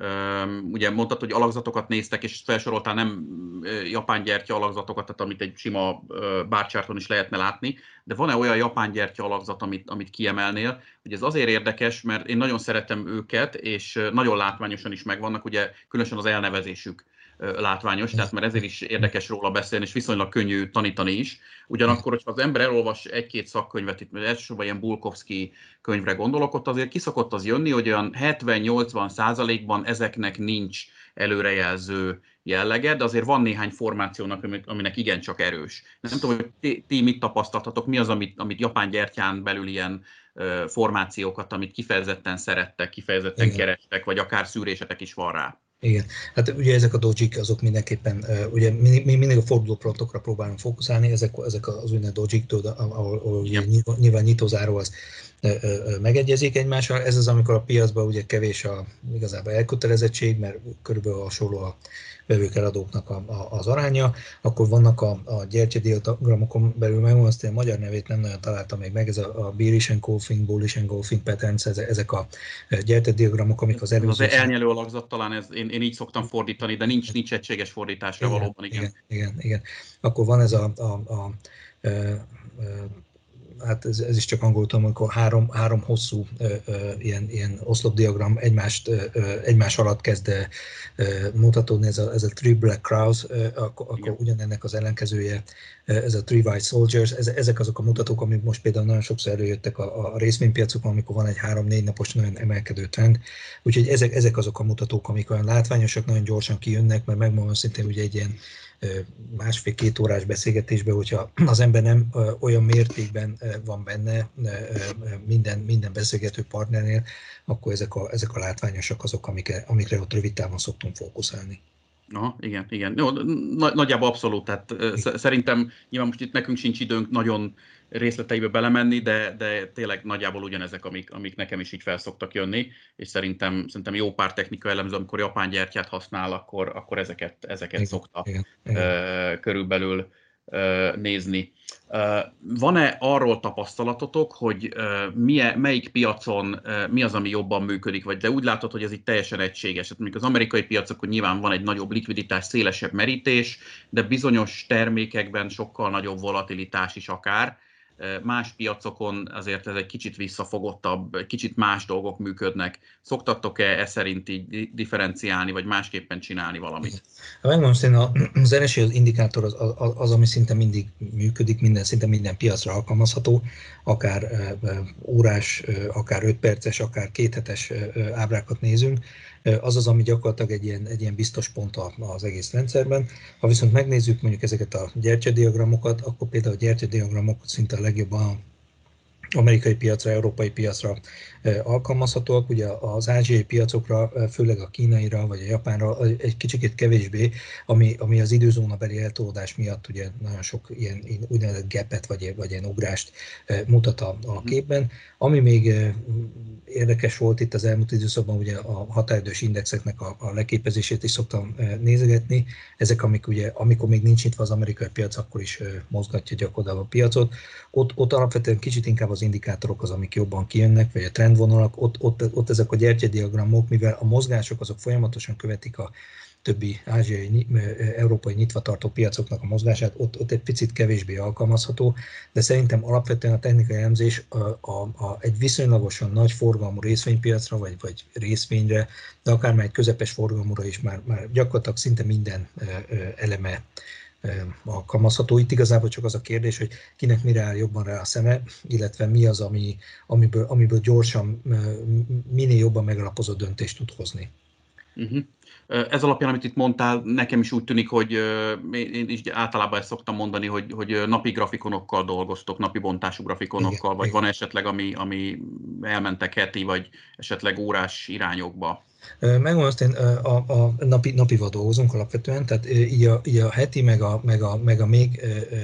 ugye mondtad, hogy alakzatokat néztek, és felsoroltál nem japán gyertya alakzatokat, tehát amit egy sima bárcsárton is lehetne látni, de van-e olyan japán gyertya alakzat, amit, amit kiemelnél? Ugye ez azért érdekes, mert én nagyon szeretem őket, és nagyon látványosan is megvannak, ugye különösen az elnevezésük látványos, tehát mert ezért is érdekes róla beszélni, és viszonylag könnyű tanítani is. Ugyanakkor, hogyha az ember elolvas egy-két szakkönyvet, itt elsősorban ilyen Bulkovszky könyvre gondolok, ott azért kiszokott az jönni, hogy olyan hetven-nyolcvan százalékban ezeknek nincs előrejelző jellege, de azért van néhány formációnak, aminek igencsak erős. Nem tudom, hogy ti, ti mit tapasztaltatok, mi az, amit, amit japán gyertyán belül ilyen uh, formációkat, amit kifejezetten szerettek, kifejezetten Igen. kerestek, vagy akár szűrésetek is van rá.
Igen, hát ugye ezek a dojik azok mindenképpen, ugye mi mindig a fordulópontokra próbálunk fókuszálni, ezek, ezek az úgynevezett dojik, ahol, ahol ugye nyilván nyitózáró az megegyezik egymással. Ez az, amikor a piacban ugye kevés a igazából elkötelezettség, mert körülbelül hasonló a vevők eladóknak a, a, az aránya, akkor vannak a, a gyertyadiagramokon belül, megmondom, azt én a magyar nevét nem nagyon találtam még meg, ez a, a bearish engulfing, bullish engulfing patterns, ezek a gyertyadiagramok, amik az előző...
Az elnyelő alakzat talán, ez, én, én így szoktam fordítani, de nincs, nincs egységes fordításra
igen,
valóban, igen.
igen. Igen, igen. Akkor van ez a, a, a, a, a hát ez, ez is csak angolul tudom, amikor három, három hosszú ö, ö, ilyen, ilyen oszlopdiagram egymást, ö, egymás alatt kezd ö, mutatódni, ez a, ez a Three Black Crows, ö, akkor, akkor ugyanennek az ellenkezője, ez a Three White Soldiers, ez, ezek azok a mutatók, amik most például nagyon sokszor előjöttek a, a részvénypiacokon, amikor van egy három-négy napos nagyon emelkedő trend. Úgyhogy ezek, ezek azok a mutatók, amik olyan látványosak, nagyon gyorsan kijönnek, mert megmondom szintén, ugye egy ilyen másfél-két órás beszélgetésben, hogyha az ember nem olyan mértékben van benne minden, minden beszélgető partnernél, akkor ezek a, ezek a látványosak azok, amikre, amikre ott rövid távon szoktunk fókuszálni.
Aha, igen, igen. Jó, nagyjából abszolút, tehát igen. Szerintem nyilván most itt nekünk sincs időnk nagyon részleteibe belemenni, de, de tényleg nagyjából ugyanezek, amik, amik nekem is így fel szoktak jönni, és szerintem, szerintem jó pár technika elemző, amikor japán gyertyát használ, akkor, akkor ezeket, ezeket igen, szokta igen, igen. Uh, körülbelül uh, nézni. Uh, van-e arról tapasztalatotok, hogy uh, milyen, melyik piacon uh, mi az, ami jobban működik, vagy de úgy látod, hogy ez itt teljesen egységes. Hát mondjuk az amerikai piacokon nyilván van egy nagyobb likviditás, szélesebb merítés, de bizonyos termékekben sokkal nagyobb volatilitás is akár. Más piacokon azért ez egy kicsit visszafogottabb, egy kicsit más dolgok működnek. Szoktattok-e e szerint így differenciálni, vagy másképpen csinálni valamit?
Megmondom, hogy az er es i indikátor az, az, az, ami szinte mindig működik, minden, szinte minden piacra alkalmazható, akár órás, akár öt perces, akár kéthetes ábrákat nézünk. Az az, ami gyakorlatilag egy ilyen, egy ilyen biztos pont az egész rendszerben. Ha viszont megnézzük mondjuk ezeket a gyertyadiagramokat, akkor például a gyertyadiagramok szinte a legjobban amerikai piacra, európai piacra alkalmazhatóak. Ugye az ázsiai piacokra, főleg a kínaira vagy a japánra egy kicsit kevésbé, ami, ami az időzónabeli eltolódás miatt ugye nagyon sok ilyen úgynevezett gapet vagy, vagy ilyen ugrást mutat a, a képben. Ami még érdekes volt itt az elmúlt időszakban, ugye a határidős indexeknek a, a leképezését is szoktam nézegetni. Ezek, amik ugye, amikor még nincs nyitva az amerikai piac, akkor is mozgatja gyakorlatilag a piacot. Ott, ott alapvetően kicsit inkább az indikátorok az, amik jobban kijönnek, vagy a trendvonalak, ott, ott, ott ezek a gyertyadiagramok, mivel a mozgások azok folyamatosan követik a többi ázsiai, európai nyitvatartó piacoknak a mozgását, ott, ott egy picit kevésbé alkalmazható, de szerintem alapvetően a technikai elemzés a, a, a, egy viszonylagosan nagy forgalmú részvénypiacra, vagy, vagy részvényre, de akár már egy közepes forgalmúra is már, már gyakorlatilag szinte minden eleme alkalmazható. Itt igazából csak az a kérdés, hogy kinek mire áll jobban rá a szeme, illetve mi az, ami, amiből, amiből gyorsan, minél jobban megalapozott döntést tud hozni.
Uh-huh. Ez alapján, amit itt mondtál, nekem is úgy tűnik, hogy én is általában ezt szoktam mondani, hogy, hogy napi grafikonokkal dolgoztok, napi bontású grafikonokkal, igen, vagy igen. Van esetleg, ami, ami elmentek heti, vagy esetleg órás irányokba?
Megmondom azt, én a, a napi, napival dolgozunk alapvetően, tehát így a, így a heti, meg a, meg a, meg a még ö, ö,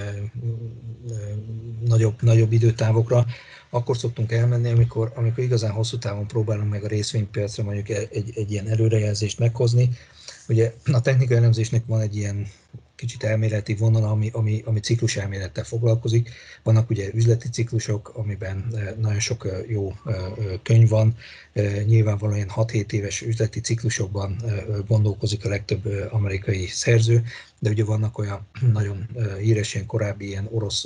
ö, nagyobb, nagyobb időtávokra akkor szoktunk elmenni, amikor, amikor igazán hosszú távon próbálunk meg a részvénypiacra mondjuk egy, egy ilyen előrejelzést meghozni. Ugye a technikai elemzésnek van egy ilyen kicsit elméleti vonal, ami, ami, ami ciklus elmélettel foglalkozik. Vannak ugye üzleti ciklusok, amiben nagyon sok jó könyv van. Nyilvánvalóan hat-hét éves üzleti ciklusokban gondolkozik a legtöbb amerikai szerző, de ugye vannak olyan nagyon híres ilyen korábbi ilyen orosz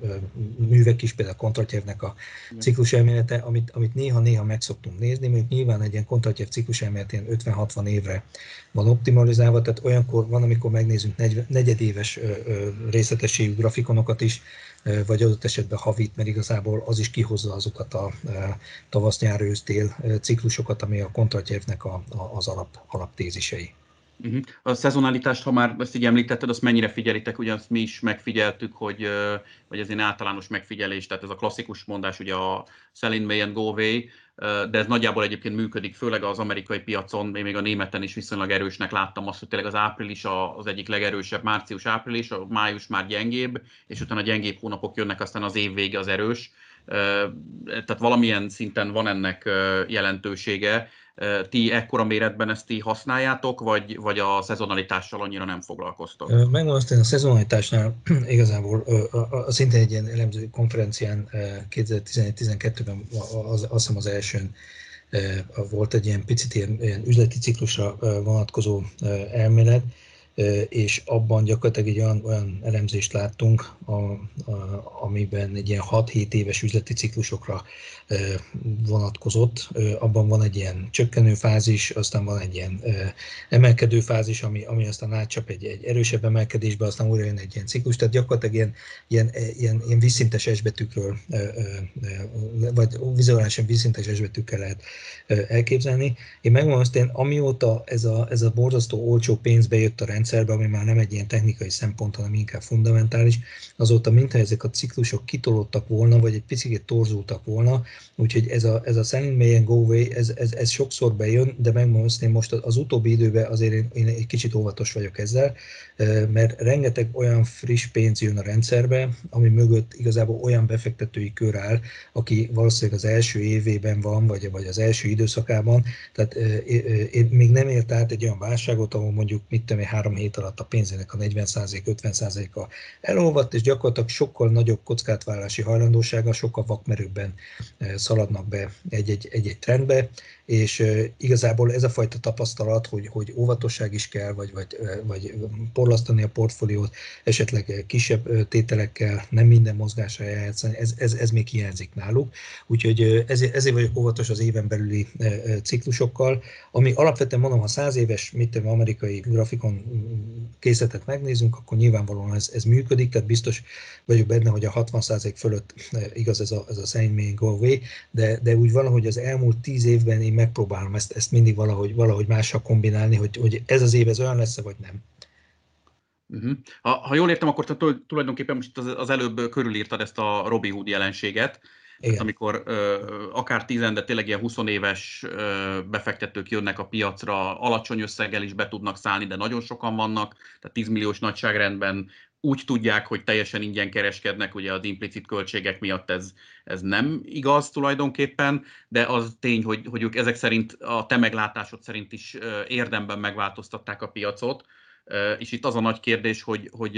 művek is, például Kondratjevnek a ciklus elmélete, amit, amit néha-néha meg szoktunk nézni, mondjuk nyilván egy ilyen Kondratjev ciklus elmélet ilyen ötven-hatvan évre van optimalizálva, tehát olyankor van, amikor megnézünk negyedéves részletességű grafikonokat is, vagy adott esetben havit, mert igazából az is kihozza azokat a tavasz, nyár, ősz, tél ciklusokat, ami a Kondratjevnek a, a, az alap, alaptézisei.
Uh-huh. A szezonalitást, ha már ezt így említetted, azt mennyire figyelitek? Ugye azt mi is megfigyeltük, hogy, vagy ez egy általános megfigyelés, tehát ez a klasszikus mondás, ugye a sell in May and go away, de ez nagyjából egyébként működik, főleg az amerikai piacon, én még a németen is viszonylag erősnek láttam azt, hogy tényleg az április az egyik legerősebb, március-április, a május már gyengébb, és utána a gyengébb hónapok jönnek, aztán az év vége az erős. Tehát valamilyen szinten van ennek jelentősége. Ti ekkora méretben ezt ti használjátok, vagy, vagy a szezonalitással annyira nem foglalkoztok?
Megmondom azt, hogy a szezonalitásnál igazából szintén egy ilyen elemző konferencián kétezer-tizenegy-tizenkettőben azt hiszem az elsőn volt egy ilyen picit ilyen, ilyen üzleti ciklusra vonatkozó elmélet, és abban gyakorlatilag egy olyan, olyan elemzést láttunk, a, a, amiben egy ilyen hat-hét éves üzleti ciklusokra vonatkozott. Abban van egy ilyen csökkenő fázis, aztán van egy ilyen emelkedő fázis, ami, ami aztán átcsap egy, egy erősebb emelkedésbe, aztán újra jön egy ilyen ciklus, tehát gyakorlatilag ilyen, ilyen, ilyen, ilyen vízszintes S-betűkről, vagy vizuálisan vízszintes S-betűkkel lehet elképzelni. Én megmondom azt, én amióta ez a, ez a borzasztó olcsó pénz bejött a rendszerbe, ami már nem egy ilyen technikai szempont, hanem inkább fundamentális, azóta mintha ezek a ciklusok kitolódtak volna, vagy egy picit torzultak volna, úgyhogy ez a, ez a sell in May and go away, ez, ez, ez sokszor bejön, de megmondom azt, én most az utóbbi időben azért én, én egy kicsit óvatos vagyok ezzel, mert rengeteg olyan friss pénz jön a rendszerbe, ami mögött igazából olyan befektetői kör áll, aki valószínűleg az első évében van, vagy, vagy az első időszakában, tehát én még nem ért át egy olyan válságot, ahol mondjuk mit tudom én, három hét alatt a pénzének a negyven százalék, ötven százaléka elolvadt, és gyakorlatilag sokkal nagyobb kockázatvállalási hajlandósággal, sokkal vakmerőbben szaladnak be egy-egy, egy-egy trendbe, és igazából ez a fajta tapasztalat, hogy, hogy óvatosság is kell, vagy, vagy, vagy porlasztani a portfóliót, esetleg kisebb tételekkel, nem minden mozgásra eljátszani, ez, ez, ez még hiányzik náluk. Úgyhogy ezért, ezért vagyok óvatos az éven belüli ciklusokkal, ami alapvetően mondom, ha száz éves, mit tudom, amerikai grafikon készletet megnézünk, akkor nyilvánvalóan ez, ez működik, tehát biztos vagyok benne, hogy a hatvan százalék fölött igaz ez a, ez a saying may go away, de, de úgy valahogy az elmúlt tíz évben én megpróbálom ezt, ezt mindig valahogy, valahogy mással kombinálni, hogy, hogy ez az év ez olyan lesz, vagy nem.
Uh-huh. Ha, ha jól értem, akkor te tulajdonképpen most az, az előbb körülírtad ezt a Robin Hood jelenséget, tehát amikor ö, akár tízen, de tényleg ilyen húsz éves ö, befektetők jönnek a piacra, alacsony összeggel is be tudnak szállni, de nagyon sokan vannak, tehát tíz milliós nagyságrendben úgy tudják, hogy teljesen ingyen kereskednek, ugye az implicit költségek miatt ez, ez nem igaz tulajdonképpen, de az tény, hogy, hogy ők ezek szerint, a te meglátásod szerint is érdemben megváltoztatták a piacot, és itt az a nagy kérdés, hogy, hogy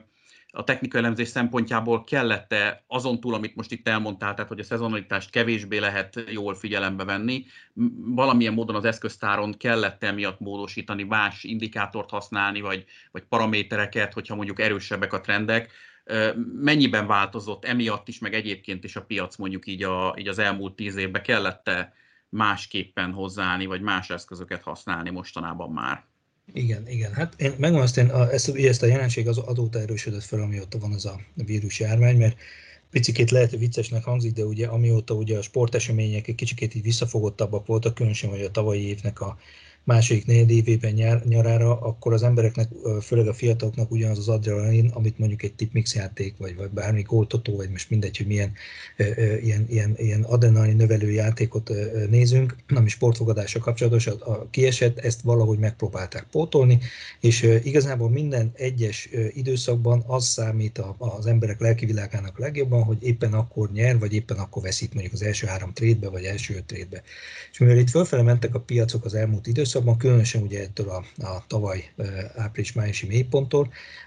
a technikai elemzés szempontjából kellett-e azon túl, amit most itt elmondtál, tehát hogy a szezonalitást kevésbé lehet jól figyelembe venni, valamilyen módon az eszköztáron kellett-e miatt módosítani, más indikátort használni, vagy, vagy paramétereket, hogyha mondjuk erősebbek a trendek. Mennyiben változott emiatt is, meg egyébként is a piac mondjuk így, a, így az elmúlt tíz évben, kellett-e másképpen hozzáállni, vagy más eszközöket használni mostanában már?
Igen, igen. Hát én megmondom azt, én a, ezt, ezt a jelenség az azóta erősödött fel, amióta van az a vírusjárvány, mert picikét lehet, hogy viccesnek hangzik, de ugye amióta ugye a sportesemények egy kicsikét így visszafogottabbak voltak, különösen vagy a tavalyi évnek a második negyedévében nyár, nyarára, akkor az embereknek, főleg a fiataloknak ugyanaz az adrenalin, amit mondjuk egy tipmix játék, vagy, vagy bármi góltotó, vagy most mindegy, hogy milyen ilyen, ilyen, ilyen adrenalin növelő játékot nézünk, ami sportfogadással kapcsolatos, a, a kiesett, ezt valahogy megpróbálták pótolni, és igazából minden egyes időszakban az számít a, az emberek lelkivilágának legjobban, hogy éppen akkor nyer, vagy éppen akkor veszít mondjuk az első három trédbe, vagy első öt trédbe. És mivel itt fölfele mentek a piacok az elmúlt időszakban, különösen ugye ettől a, a tavaly április-májusi mélyponttól,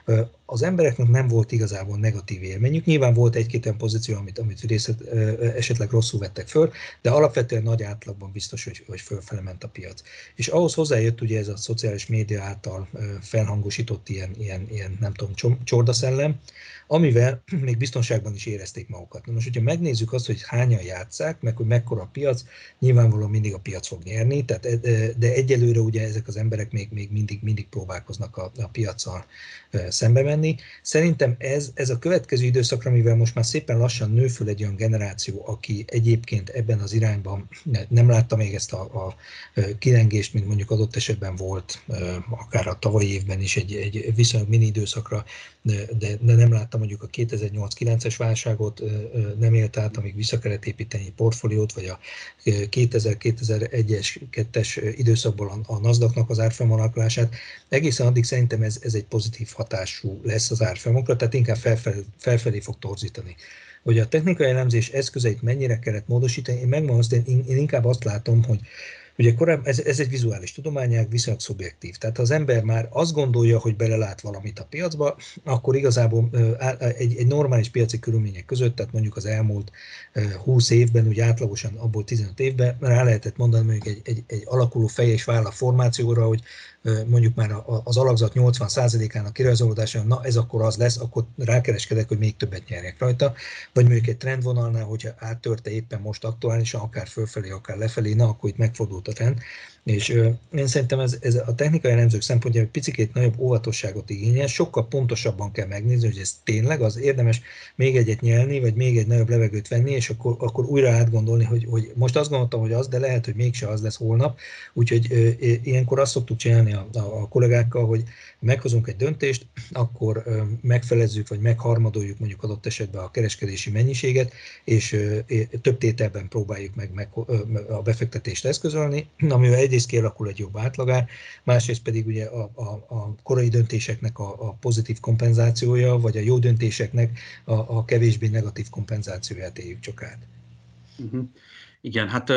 az embereknek nem volt igazából negatív élményük. Nyilván volt egy-két olyan pozíció, amit, amit részlet, esetleg rosszul vettek föl, de alapvetően nagy átlagban biztos, hogy, hogy fölfele ment a piac. És ahhoz hozzájött ugye ez a szociális média által felhangosított ilyen, ilyen, ilyen nem tudom, csordaszellem, amivel még biztonságban is érezték magukat. Na most, hogyha megnézzük azt, hogy hányan játsszák, meg hogy mekkora a piac, nyilvánvalóan mindig a piac fog nyerni, tehát, de egyelőre ugye ezek az emberek még, még mindig, mindig próbálkoznak a, a piaccal szembe menni. Szerintem ez, ez a következő időszakra, mivel most már szépen lassan nő föl egy olyan generáció, aki egyébként ebben az irányban nem látta még ezt a, a kilengést, mint mondjuk adott esetben volt, akár a tavalyi évben is egy, egy viszonylag mini időszakra, de, de nem látta mondjuk a kétezer-nyolc-kilences válságot, nem élt át, amíg vissza kellett építeni egy portfóliót, vagy a kétezer-kétezer-egyes, kettes időszakból a NASDAQ-nak az árfolyamalakulását. Egészen addig szerintem ez, ez egy pozitív hatású lesz az árfolyamokra, tehát inkább felfelé, felfelé fog torzítani. Hogy a technikai elemzés eszközeit mennyire kellett módosítani, én megmondom azt, én, én inkább azt látom, hogy ugye korábban ez, ez egy vizuális tudományág, viszonylag szubjektív. Tehát ha az ember már azt gondolja, hogy belelát valamit a piacba, akkor igazából egy, egy normális piaci körülmények között, tehát mondjuk az elmúlt húsz évben, úgy átlagosan abból tizenöt évben rá lehetett mondani mondjuk egy, egy, egy alakuló fej és vállal formációra, hogy mondjuk már az alakzat nyolcvan százalékának kirajzolódása, na ez akkor az lesz, akkor rákereskedek, hogy még többet nyerjek rajta, vagy mondjuk egy trendvonalnál, hogyha áttörte éppen most aktuálisan, akár fölfelé, akár lefelé, na akkor itt megfordult a trend. És ö, én szerintem ez, ez a technikai elemzők szempontjából picikét nagyobb óvatosságot igényel, sokkal pontosabban kell megnézni, hogy ez tényleg az érdemes még egyet nyelni, vagy még egy nagyobb levegőt venni, és akkor, akkor újra átgondolni, hogy, hogy most azt gondoltam, hogy az, de lehet, hogy mégse az lesz holnap. Úgyhogy ö, ilyenkor azt szoktuk csinálni a, a, a kollégákkal, hogy meghozunk egy döntést, akkor ö, megfelezzük, vagy megharmadoljuk mondjuk adott esetben a kereskedési mennyiséget, és ö, több tételben próbáljuk meg, meg ö, a befektetést eszközölni, amivel egyrészt kialakul egy jobb átlagár, másrészt pedig ugye a, a, a korai döntéseknek a, a pozitív kompenzációja, vagy a jó döntéseknek a, a kevésbé negatív kompenzációját éljük csak át.
Uh-huh. Igen, hát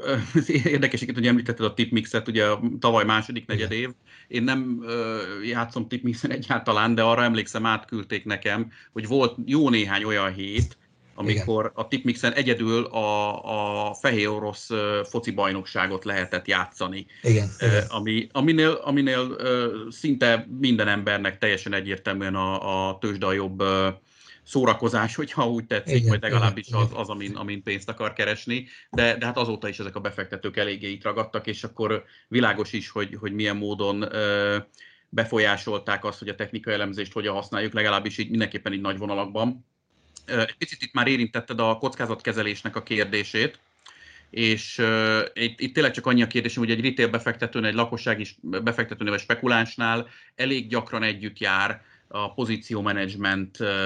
érdekes, hogy említetted a tipmixet, ugye a tavaly második negyed év. Én nem játszom tipmixen egyáltalán, de arra emlékszem, átküldték nekem, hogy volt jó néhány olyan hét, amikor igen. A tipmixen egyedül a, a fehér orosz foci bajnokságot lehetett játszani.
Igen, igen.
Ami, aminél, aminél szinte minden embernek teljesen egyértelműen a, a tőzsde a jobb szórakozás, hogyha úgy tetszik, igen, vagy legalábbis igen, az, az amin, amin pénzt akar keresni, de, de hát azóta is ezek a befektetők eléggé itt ragadtak, és akkor világos is, hogy, hogy milyen módon befolyásolták azt, hogy a technikai elemzést hogyan használjuk, legalábbis így mindenképpen így nagy vonalakban. Egy picit itt már érintetted a kockázatkezelésnek a kérdését, és uh, itt, itt tényleg csak annyi a kérdésem, hogy egy retail befektetőnél, egy lakossági befektetőnél vagy spekulánsnál elég gyakran együtt jár a pozíciómenedzsment uh,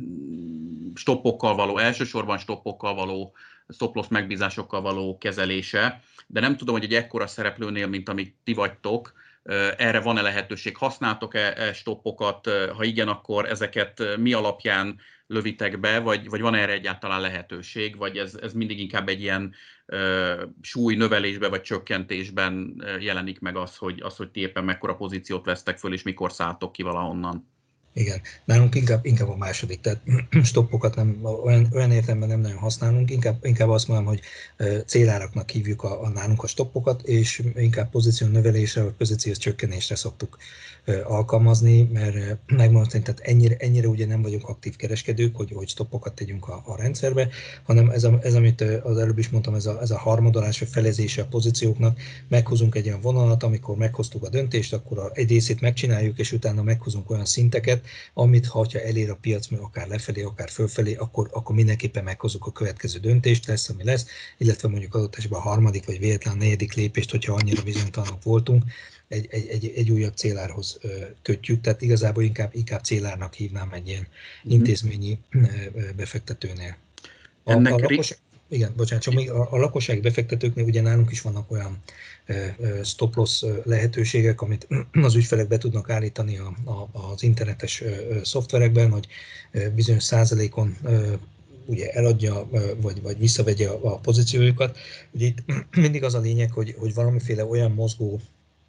stoppokkal való, elsősorban stoppokkal való, stop-loss megbízásokkal való kezelése, de nem tudom, hogy egy ekkora szereplőnél, mint amit ti vagytok, erre van-e lehetőség? Használtok-e stoppokat? Ha igen, akkor ezeket mi alapján lövitek be, vagy, vagy van erre egyáltalán lehetőség, vagy ez, ez mindig inkább egy ilyen uh, súly növelésben vagy csökkentésben jelenik meg az, hogy, az, hogy ti éppen mekkora pozíciót vesztek föl, és mikor szálltok ki valahonnan?
Igen, nálunk inkább, inkább a második, tehát stoppokat nem, olyan, olyan értelemben nem nagyon használunk, inkább, inkább azt mondom, hogy céláraknak hívjuk a, a nálunk a stoppokat, és inkább pozíció növelésre vagy pozíciós csökkenésre szoktuk alkalmazni, mert megmondani, tehát ennyire, ennyire ugye nem vagyunk aktív kereskedők, hogy, hogy stoppokat tegyünk a, a rendszerbe, hanem ez, a, ez, amit az előbb is mondtam, ez a, ez a harmadolás vagy felezése a pozícióknak, meghozunk egy olyan vonalat, amikor meghoztuk a döntést, akkor a, egy részét megcsináljuk, és utána meghozunk olyan szinteket, amit ha elér a piac, akár lefelé, akár fölfelé, akkor, akkor mindenképpen meghozzuk a következő döntést, lesz, ami lesz, illetve mondjuk adott esetben a harmadik vagy véletlen a negyedik lépést, hogyha annyira bizonytalanok voltunk, egy, egy, egy, egy újabb célárhoz kötjük, tehát igazából inkább, inkább célárnak hívnám egy ilyen mm-hmm. intézményi befektetőnél. A, a lakos, igen, bocsánat, csak még a, a lakossági befektetőknél ugye nálunk is vannak olyan stop-loss lehetőségek, amit az ügyfelek be tudnak állítani a, a, az internetes szoftverekben, hogy bizonyos százalékon ugye eladja, vagy, vagy visszavegye a, a pozíciójukat. Ugye itt mindig az a lényeg, hogy, hogy valamiféle olyan mozgó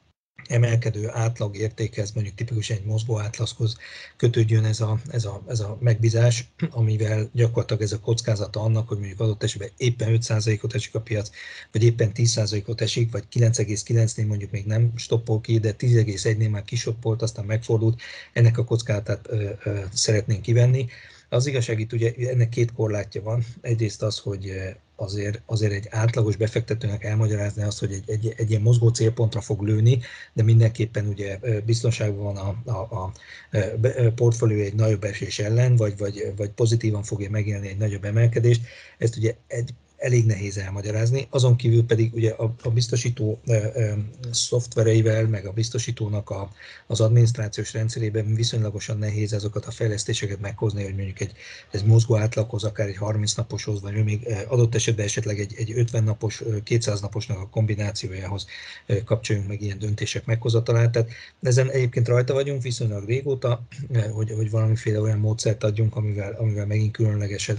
emelkedő átlag értékhez, mondjuk tipikusan egy mozgó átlaghoz kötődjön ez a, ez, a, ez a megbízás, amivel gyakorlatilag ez a kockázata annak, hogy mondjuk adott esetben éppen öt százalékot esik a piac, vagy éppen tíz százalékot esik, vagy kilenc egész kilencnél mondjuk még nem stoppol ki, de tíz egész egynél már kisoppolt, aztán megfordult, ennek a kockázatát ö, ö, szeretnénk kivenni. Az igazság itt ugye ennek két korlátja van. Egyrészt az, hogy azért, azért egy átlagos befektetőnek elmagyarázni azt, hogy egy, egy, egy ilyen mozgó célpontra fog lőni, de mindenképpen ugye biztonságban van a, a, a portfólió egy nagyobb esés ellen, vagy, vagy, vagy pozitívan fogja megélni egy nagyobb emelkedést. Ezt ugye egy elég nehéz elmagyarázni, azon kívül pedig ugye a, a biztosító e, e, szoftvereivel, meg a biztosítónak a, az adminisztrációs rendszerében viszonylagosan nehéz azokat a fejlesztéseket meghozni, hogy mondjuk egy ez mozgó átlaghoz, akár egy harminc naposhoz, vagy még adott esetben esetleg egy, egy ötven napos, kétszáz naposnak a kombinációjához kapcsoljunk meg ilyen döntések meghozatalát. Tehát ezen egyébként rajta vagyunk viszonylag régóta, hogy, hogy valamiféle olyan módszert adjunk, amivel, amivel megint különlegesen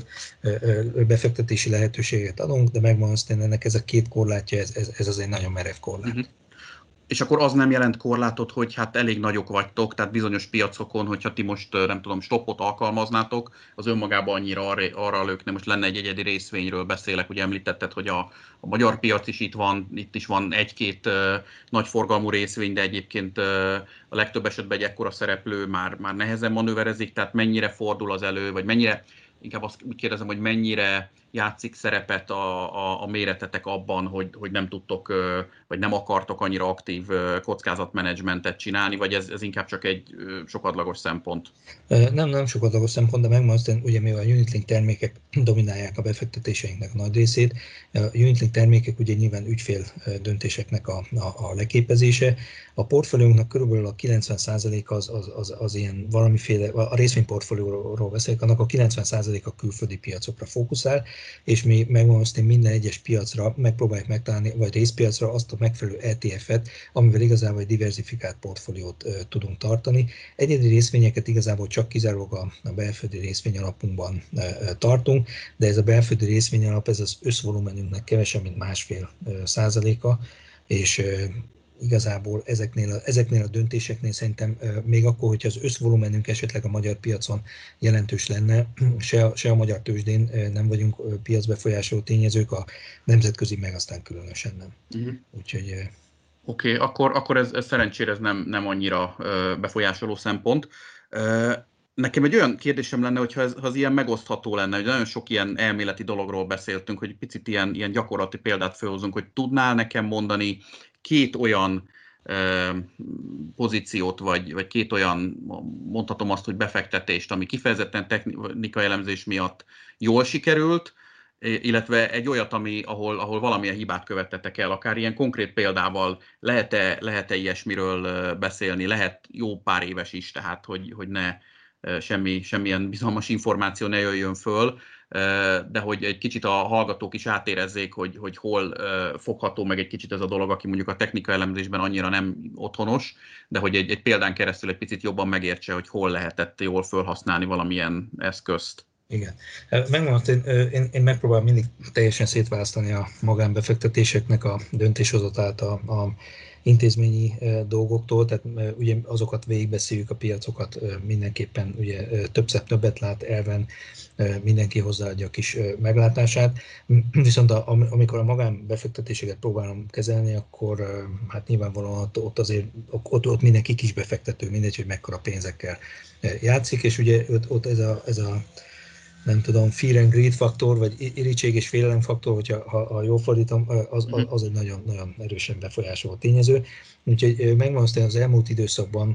befektetési lehetőséget adunk, de megmondom, hogy ennek ez a két korlátja, ez, ez, ez az egy nagyon merev korlát. Uh-huh.
És akkor az nem jelent korlátot, hogy hát elég nagyok vagytok, tehát bizonyos piacokon, hogyha ti most nem tudom, stoppot alkalmaznátok, az önmagában annyira arra, arra lökne, most lenne egy egyedi részvényről beszélek, ugye említetted, hogy a, a magyar piac is itt van, itt is van egy-két uh, nagy forgalmú részvény, de egyébként uh, a legtöbb esetben egy ekkora szereplő már, már nehezen manőverezik, tehát mennyire fordul az elő, vagy mennyire, inkább azt úgy kérdezem, hogy mennyire játszik szerepet a, a, a méretetek abban, hogy, hogy nem tudtok, vagy nem akartok annyira aktív kockázatmenedzsmentet csinálni, vagy ez, ez inkább csak egy sokadlagos szempont?
Nem, nem sokadlagos szempont, de megmondom, ugye mivel a Unitlink termékek dominálják a befektetéseinknek nagy részét, a Unitlink termékek ugye nyilván ügyfél döntéseknek a, a, a leképezése. A portfóliónknak körülbelül a kilencven százalék az, az, az, az ilyen valamiféle, a részvényportfólióról beszélek, annak a kilencven százalék a külföldi piacokra fókuszál, és mi megmondom, hogy minden egyes piacra megpróbáljuk megtalálni, vagy részpiacra azt a megfelelő é té ef-et, amivel igazából egy diversifikált portfóliót uh, tudunk tartani. Egyedi részvényeket igazából csak kizárólag a, a belföldi részvény alapunkban uh, tartunk, de ez a belföldi részvény alap, ez az összvolumenünknek kevesebb, mint másfél uh, százaléka, és uh, igazából ezeknél a, ezeknél a döntéseknél szerintem még akkor, hogyha az összvolumenünk esetleg a magyar piacon jelentős lenne, se a, se a magyar tőzsdén nem vagyunk piacbefolyásoló tényezők, a nemzetközi meg aztán különösen nem. Uh-huh. Úgyhogy...
Oké, okay, akkor, akkor ez, ez szerencsére ez nem, nem annyira befolyásoló szempont. Nekem egy olyan kérdésem lenne, hogyha ez, ha ez ilyen megosztható lenne, hogy nagyon sok ilyen elméleti dologról beszéltünk, hogy picit ilyen, ilyen gyakorlati példát felhozunk, hogy tudnál nekem mondani két olyan eh, pozíciót, vagy, vagy két olyan, mondhatom azt, hogy befektetést, ami kifejezetten technikai elemzés miatt jól sikerült, illetve egy olyat, ami, ahol, ahol valamilyen hibát követtetek el, akár ilyen konkrét példával lehet-e, lehet-e ilyesmiről beszélni, lehet jó pár éves is, tehát hogy, hogy ne semmi, semmilyen bizalmas információ ne jöjjön föl, de hogy egy kicsit a hallgatók is átérezzék, hogy, hogy hol fogható meg egy kicsit ez a dolog, aki mondjuk a technikai elemzésben annyira nem otthonos, de hogy egy, egy példán keresztül egy picit jobban megértse, hogy hol lehetett jól felhasználni valamilyen eszközt.
Igen. Megmondom, én, én, én megpróbálom mindig teljesen szétválasztani a magánbefektetéseknek a döntéshozatát a, a intézményi dolgoktól, tehát ugye azokat végigbeszéljük, a piacokat mindenképpen ugye többször többet lát elven, mindenki hozzáadja a kis meglátását, viszont a, amikor a magánbefektetéseket próbálom kezelni, akkor hát nyilvánvalóan ott azért ott, ott mindenki kis befektető, mindegy, hogy mekkora pénzekkel játszik, és ugye ott ez a, ez a nem tudom, fear and greed faktor, vagy irigység és félelem faktor, hogyha ha, ha jól fordítom, az, az, az egy nagyon, nagyon erősen befolyásoló tényező. Úgyhogy megmondom, hogy az elmúlt időszakban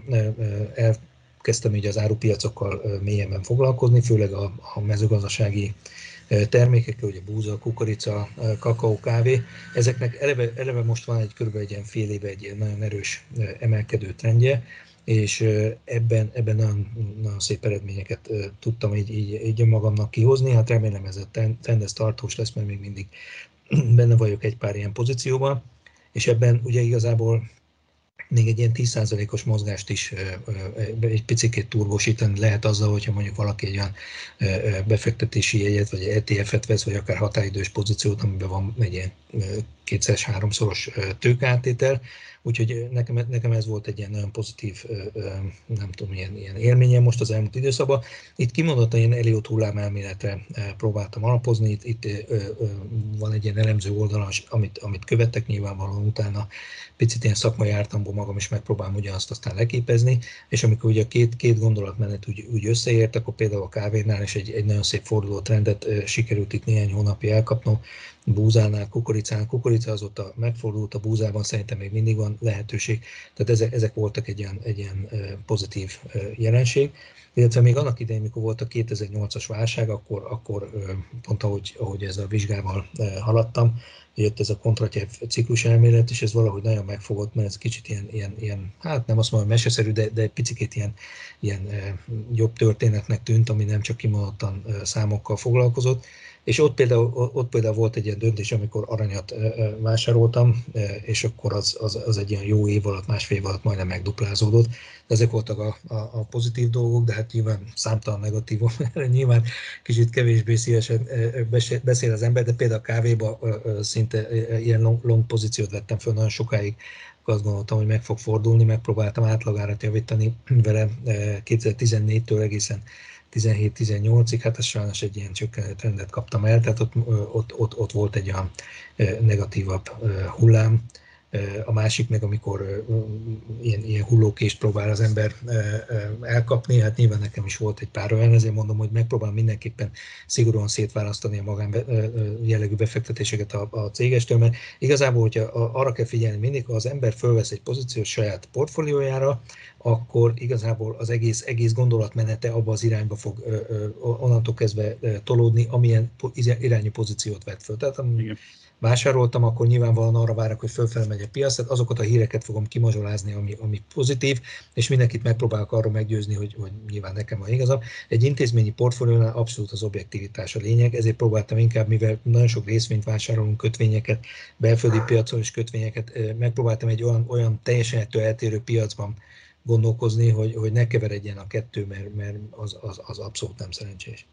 elkezdtem így az árupiacokkal mélyebben foglalkozni, főleg a, a mezőgazdasági termékekkel, ugye búza, kukorica, kakaó, kávé. Ezeknek eleve, eleve most van egy körülbelül egy ilyen fél éve egy nagyon erős emelkedő trendje, és ebben, ebben nagyon, nagyon szép eredményeket tudtam így, így, így magamnak kihozni. Hát remélem ez a trend ez tartós lesz, mert még mindig benne vagyok egy pár ilyen pozícióban, és ebben ugye igazából még egy ilyen tíz százalékos mozgást is egy picikét turbósítani lehet azzal, hogyha mondjuk valaki egy olyan befektetési jegyet, vagy é té ef-et vesz, vagy akár határidős pozíciót, amiben van egy ilyen kétszeres, háromszoros tőkeáttétel. Úgyhogy nekem, nekem ez volt egy ilyen nagyon pozitív, nem tudom, ilyen, ilyen élményem most az elmúlt időszakban. Itt kimondottan ilyen Elliott hullámelméletre próbáltam alapozni, itt, itt van egy ilyen elemző oldal, amit, amit követtek nyilvánvalóan utána, picit ilyen szakmai ártamból magam is megpróbálom ugyanazt aztán leképezni, és amikor ugye a két, két gondolatmenet úgy, úgy összeért, akkor például a kávénál is egy, egy nagyon szép forduló trendet sikerült itt néhány hónapja elkapnom, búzánál, kukoricánál, kukorica azóta megfordult, a búzában szerintem még mindig van lehetőség, tehát ezek, ezek voltak egy ilyen, egy ilyen pozitív jelenség. Illetve még annak idején, mikor volt a kétezer-nyolcas válság, akkor, akkor pont ahogy, ahogy ez a vizsgával haladtam, jött ez a Kondratyev ciklus elmélet, és ez valahogy nagyon megfogott, mert ez kicsit ilyen, ilyen, ilyen hát nem azt mondom, meseszerű, de, de egy picit ilyen, ilyen jobb történetnek tűnt, ami nem csak kimondottan számokkal foglalkozott. És ott például, ott például volt egy ilyen döntés, amikor aranyat vásároltam, és akkor az, az, az egy ilyen jó év alatt, másfél év alatt majdnem megduplázódott. Ezek voltak a, a, a pozitív dolgok, de hát nyilván számtalan negatívum, nyilván kicsit kevésbé szívesen beszél az ember, de például a kávéba szinte ilyen long, long pozíciót vettem föl nagyon sokáig, azt gondoltam, hogy meg fog fordulni, megpróbáltam átlagárat javítani vele kétezer-tizennégytől egészen tizenhét-tizennyolcig, hát ez sajnos egy ilyen csökkenő trendet kaptam el, tehát ott, ott, ott, ott volt egy olyan negatívabb hullám. A másik meg, amikor ilyen, ilyen hullókést próbál az ember elkapni, hát nyilván nekem is volt egy pár olyan, ezért mondom, hogy megpróbálom mindenképpen szigorúan szétválasztani a magán jellegű befektetéseket a, a cégestől, mert igazából, hogyha arra kell figyelni mindig, ha az ember fölvesz egy pozíciót saját portfóliójára, akkor igazából az egész, egész gondolatmenete abba az irányba fog onnantól kezdve tolódni, amilyen irányú pozíciót vett föl. Tehát
igen.
Vásároltam, akkor nyilvánvalóan arra várok, hogy fölfelé megy a piac, tehát azokat a híreket fogom kimazsolázni, ami, ami pozitív, és mindenkit megpróbálok arról meggyőzni, hogy, hogy nyilván nekem van igazam. Egy intézményi portfóliónál abszolút az objektivitás a lényeg, ezért próbáltam inkább, mivel nagyon sok részvényt vásárolunk, kötvényeket, belföldi piacon is kötvényeket, megpróbáltam egy olyan, olyan teljesen ettől eltérő piacban gondolkozni, hogy, hogy ne keveredjen a kettő, mert, mert az, az, az abszolút nem szerencsés.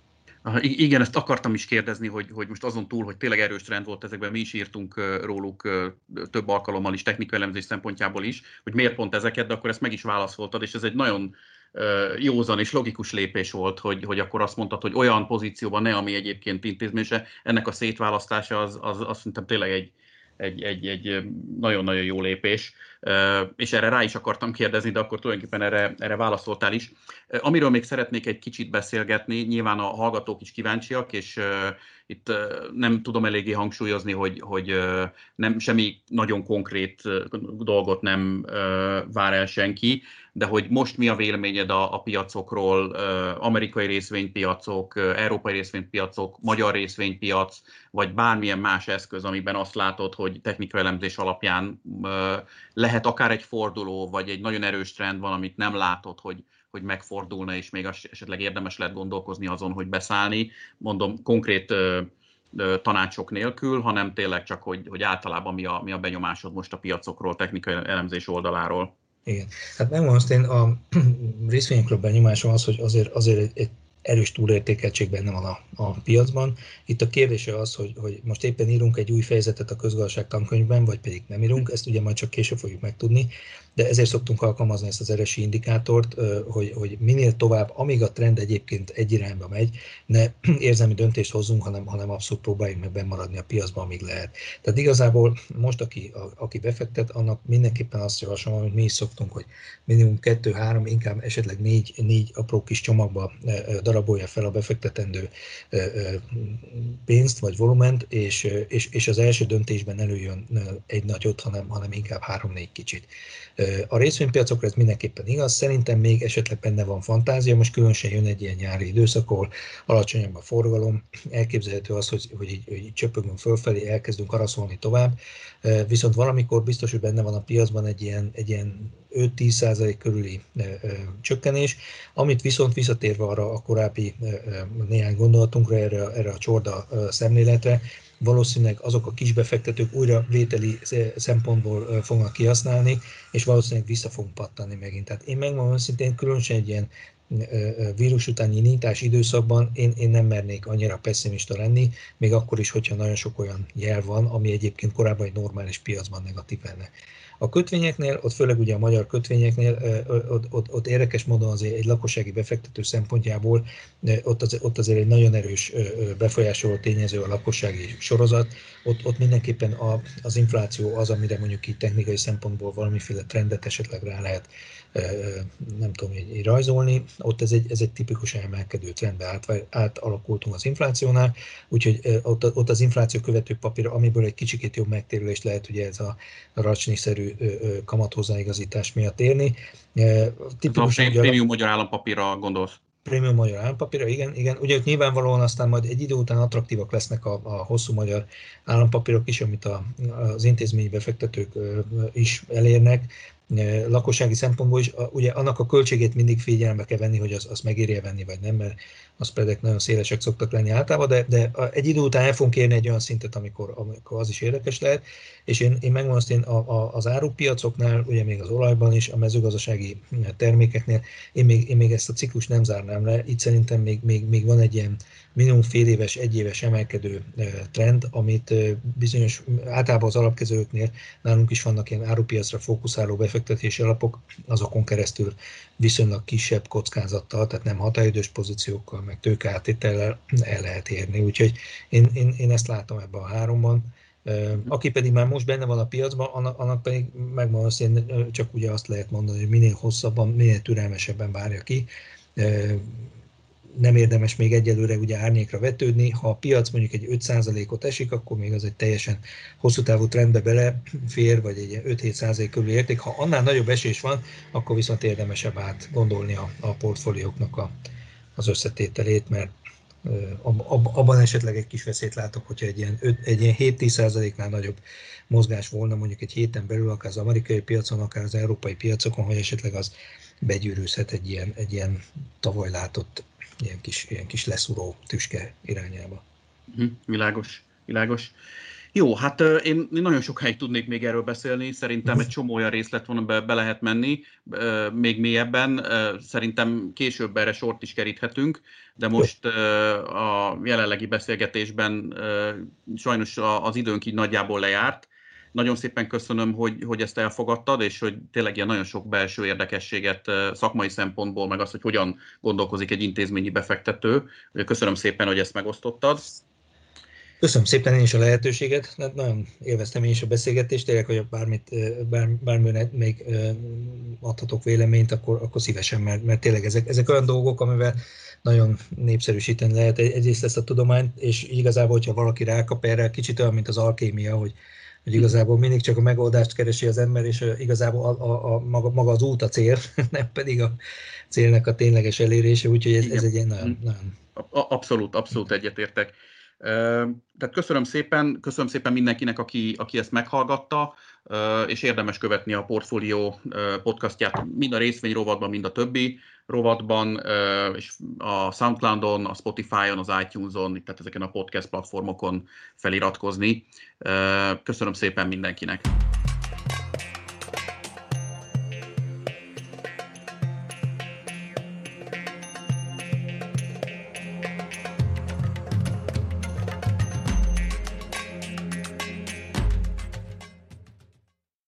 Igen, ezt akartam is kérdezni, hogy, hogy most azon túl, hogy tényleg erős trend volt ezekben, mi is írtunk róluk több alkalommal is, technikai elemzés szempontjából is, hogy miért pont ezeket, de akkor ezt meg is válaszoltad, és ez egy nagyon józan és logikus lépés volt, hogy, hogy akkor azt mondtad, hogy olyan pozícióban ne, ami egyébként intézményese, ennek a szétválasztása az, az, az szerintem tényleg egy, egy, egy, egy nagyon-nagyon jó lépés, és erre rá is akartam kérdezni, de akkor tulajdonképpen erre, erre válaszoltál is. Amiről még szeretnék egy kicsit beszélgetni, nyilván a hallgatók is kíváncsiak, és itt nem tudom eléggé hangsúlyozni, hogy, hogy nem, semmi nagyon konkrét dolgot nem vár el senki, de hogy most mi a véleményed a, a piacokról, amerikai részvénypiacok, európai részvénypiacok, magyar részvénypiac, vagy bármilyen más eszköz, amiben azt látod, hogy technikai elemzés alapján lehet akár egy forduló, vagy egy nagyon erős trend van, amit nem látod, hogy, hogy megfordulna, és még esetleg érdemes lehet gondolkozni azon, hogy beszállni. Mondom, konkrét ö, ö, tanácsok nélkül, hanem tényleg csak, hogy, hogy általában mi a, mi a benyomásod most a piacokról, technikai elemzés oldaláról.
Igen. Hát megmondom azt, én a részvényekről benyomásom az, hogy azért, azért egy, egy erős túlértékeltség benne van a, a piacban. Itt a kérdése az, hogy, hogy most éppen írunk egy új fejezetet a közgazdaság tankönyvben, vagy pedig nem írunk, ezt ugye majd csak később fogjuk megtudni, de ezért szoktunk alkalmazni ezt az er es i indikátort, hogy, hogy minél tovább, amíg a trend egyébként egy irányba megy, ne érzelmi döntést hozzunk, hanem, hanem abszolút próbáljunk meg bemaradni a piacban, amíg lehet. Tehát igazából most, aki, a, aki befektet, annak mindenképpen azt javaslom, amit mi is szoktunk, hogy minimum kettő, három, inkább esetleg négy, négy apró kis csomagba darabolja fel a befektetendő pénzt vagy volument, és, és, és az első döntésben előjön egy nagyot, hanem, hanem inkább három-négy kicsit. A részvénypiacokra ez mindenképpen igaz, szerintem még esetleg benne van fantázia, most különösen jön egy ilyen nyári időszak, ahol alacsonyabb a forgalom, elképzelhető az, hogy, hogy így, így csöpögünk fölfelé, elkezdünk araszolni tovább, viszont valamikor biztos, hogy benne van a piacban egy ilyen, egy ilyen öt-tíz százalék körüli ö, ö, csökkenés, amit viszont visszatérve arra a korábbi ö, néhány gondolatunkra, erre, erre a csorda ö, szemléletre, valószínűleg azok a kisbefektetők újra vételi szempontból fognak kihasználni, és valószínűleg vissza fogunk pattani megint. Tehát én megmondom szintén, különösen egy ilyen vírus utáni nyitás időszakban én, én nem mernék annyira pessimista lenni, még akkor is, hogyha nagyon sok olyan jel van, ami egyébként korábban egy normális piacban negatív lenne. A kötvényeknél, ott főleg ugye a magyar kötvényeknél, ott, ott, ott érdekes módon azért egy lakossági befektető szempontjából ott, az, ott azért egy nagyon erős befolyásoló tényező a lakossági sorozat. Ott, ott mindenképpen a, az infláció az, amire mondjuk így technikai szempontból valamiféle trendet esetleg rá lehet, nem tudom, így, így rajzolni. Ott ez egy, ez egy tipikus emelkedő trendbe át, átalakultunk az inflációnál, úgyhogy ott, ott az infláció követő papír, amiből egy kicsikét jobb megtérülés lehet ugye ez a Racsny-szerű kamathozzáigazítás miatt érni.
Tipikusan, a prémium magyar állampapírra gondolsz?
Prémium magyar állampapírra, igen, igen. Ugye nyilvánvalóan aztán majd egy idő után attraktívak lesznek a, a hosszú magyar állampapírok is, amit a, az intézményi befektetők is elérnek. Lakossági szempontból is, ugye annak a költségét mindig figyelembe kell venni, hogy az, az megéri venni, vagy nem, mert a spreadek nagyon szélesek szoktak lenni általában, de, de egy idő után el fogunk érni egy olyan szintet, amikor, amikor az is érdekes lehet, és én, én megmondom azt, én a, a, az árupiacoknál, ugye még az olajban is, a mezőgazdasági termékeknél, én még, én még ezt a ciklus nem zárnám le, itt szerintem még, még, még van egy ilyen minimum fél éves, egy éves emelkedő trend, amit bizonyos, általában az alapkezelőknél nálunk is vannak ilyen árupiacra fókuszáló befektetési alapok, azokon keresztül viszonylag kisebb kockázattal, tehát nem határidős pozíciókkal, meg tőkeáttétellel el lehet érni. Úgyhogy én, én, én ezt látom ebben a háromban. Aki pedig már most benne van a piacban, annak, annak pedig megmondom, hogy csak ugye azt lehet mondani, hogy minél hosszabban, minél türelmesebben várja ki. Nem érdemes még egyelőre ugye árnyékra vetődni. Ha a piac mondjuk egy öt százalékot esik, akkor még az egy teljesen hosszú távú trendbe belefér, vagy egy öt-hét százalék körül érték. Ha annál nagyobb esés van, akkor viszont érdemesebb át gondolni a, a portfólióknak a, az összetételét, mert ab, ab, abban esetleg egy kis veszélyt látok, hogyha egy ilyen, egy ilyen hét-tíz százaléknál nagyobb mozgás volna mondjuk egy héten belül, akár az amerikai piacon, akár az európai piacokon, hogy esetleg az begyűrűzhet egy ilyen, egy ilyen tavaly látott ilyen kis, ilyen kis leszúró tüske irányába.
Világos, világos. Jó, hát én nagyon sokáig tudnék még erről beszélni, szerintem egy csomó olyan részlet van, be, be lehet menni, még mélyebben, szerintem később erre sort is keríthetünk, de most a jelenlegi beszélgetésben sajnos az időnk így nagyjából lejárt. Nagyon szépen köszönöm, hogy, hogy ezt elfogadtad, és hogy tényleg ilyen nagyon sok belső érdekességet szakmai szempontból, meg azt, hogy hogyan gondolkozik egy intézményi befektető. Köszönöm szépen, hogy ezt megosztottad.
Köszönöm szépen én is a lehetőséget, nagyon élveztem én is a beszélgetést, tényleg, hogy bármit, bár, bármilyen még adhatok véleményt, akkor, akkor szívesen, mert, mert tényleg ezek, ezek olyan dolgok, amivel nagyon népszerűsíteni lehet egyrészt ezt a tudományt, és igazából, hogyha valaki rákap erre, kicsit olyan, mint az alkémia, hogy, hogy igazából mindig csak a megoldást keresi az ember, és igazából a, a, a, maga, maga az út a cél, nem pedig a célnak a tényleges elérése, úgyhogy ez, ez egy ilyen nagyon, nagyon...
Abszolút, abszolút egyetértek. Tehát köszönöm szépen, köszönöm szépen mindenkinek, aki, aki ezt meghallgatta, és érdemes követni a Portfolio podcastját mind a részvény rovatban, mind a többi rovatban, és a SoundCloudon, a Spotify-on, az iTunes-on, tehát ezeken a podcast platformokon feliratkozni. Köszönöm szépen mindenkinek!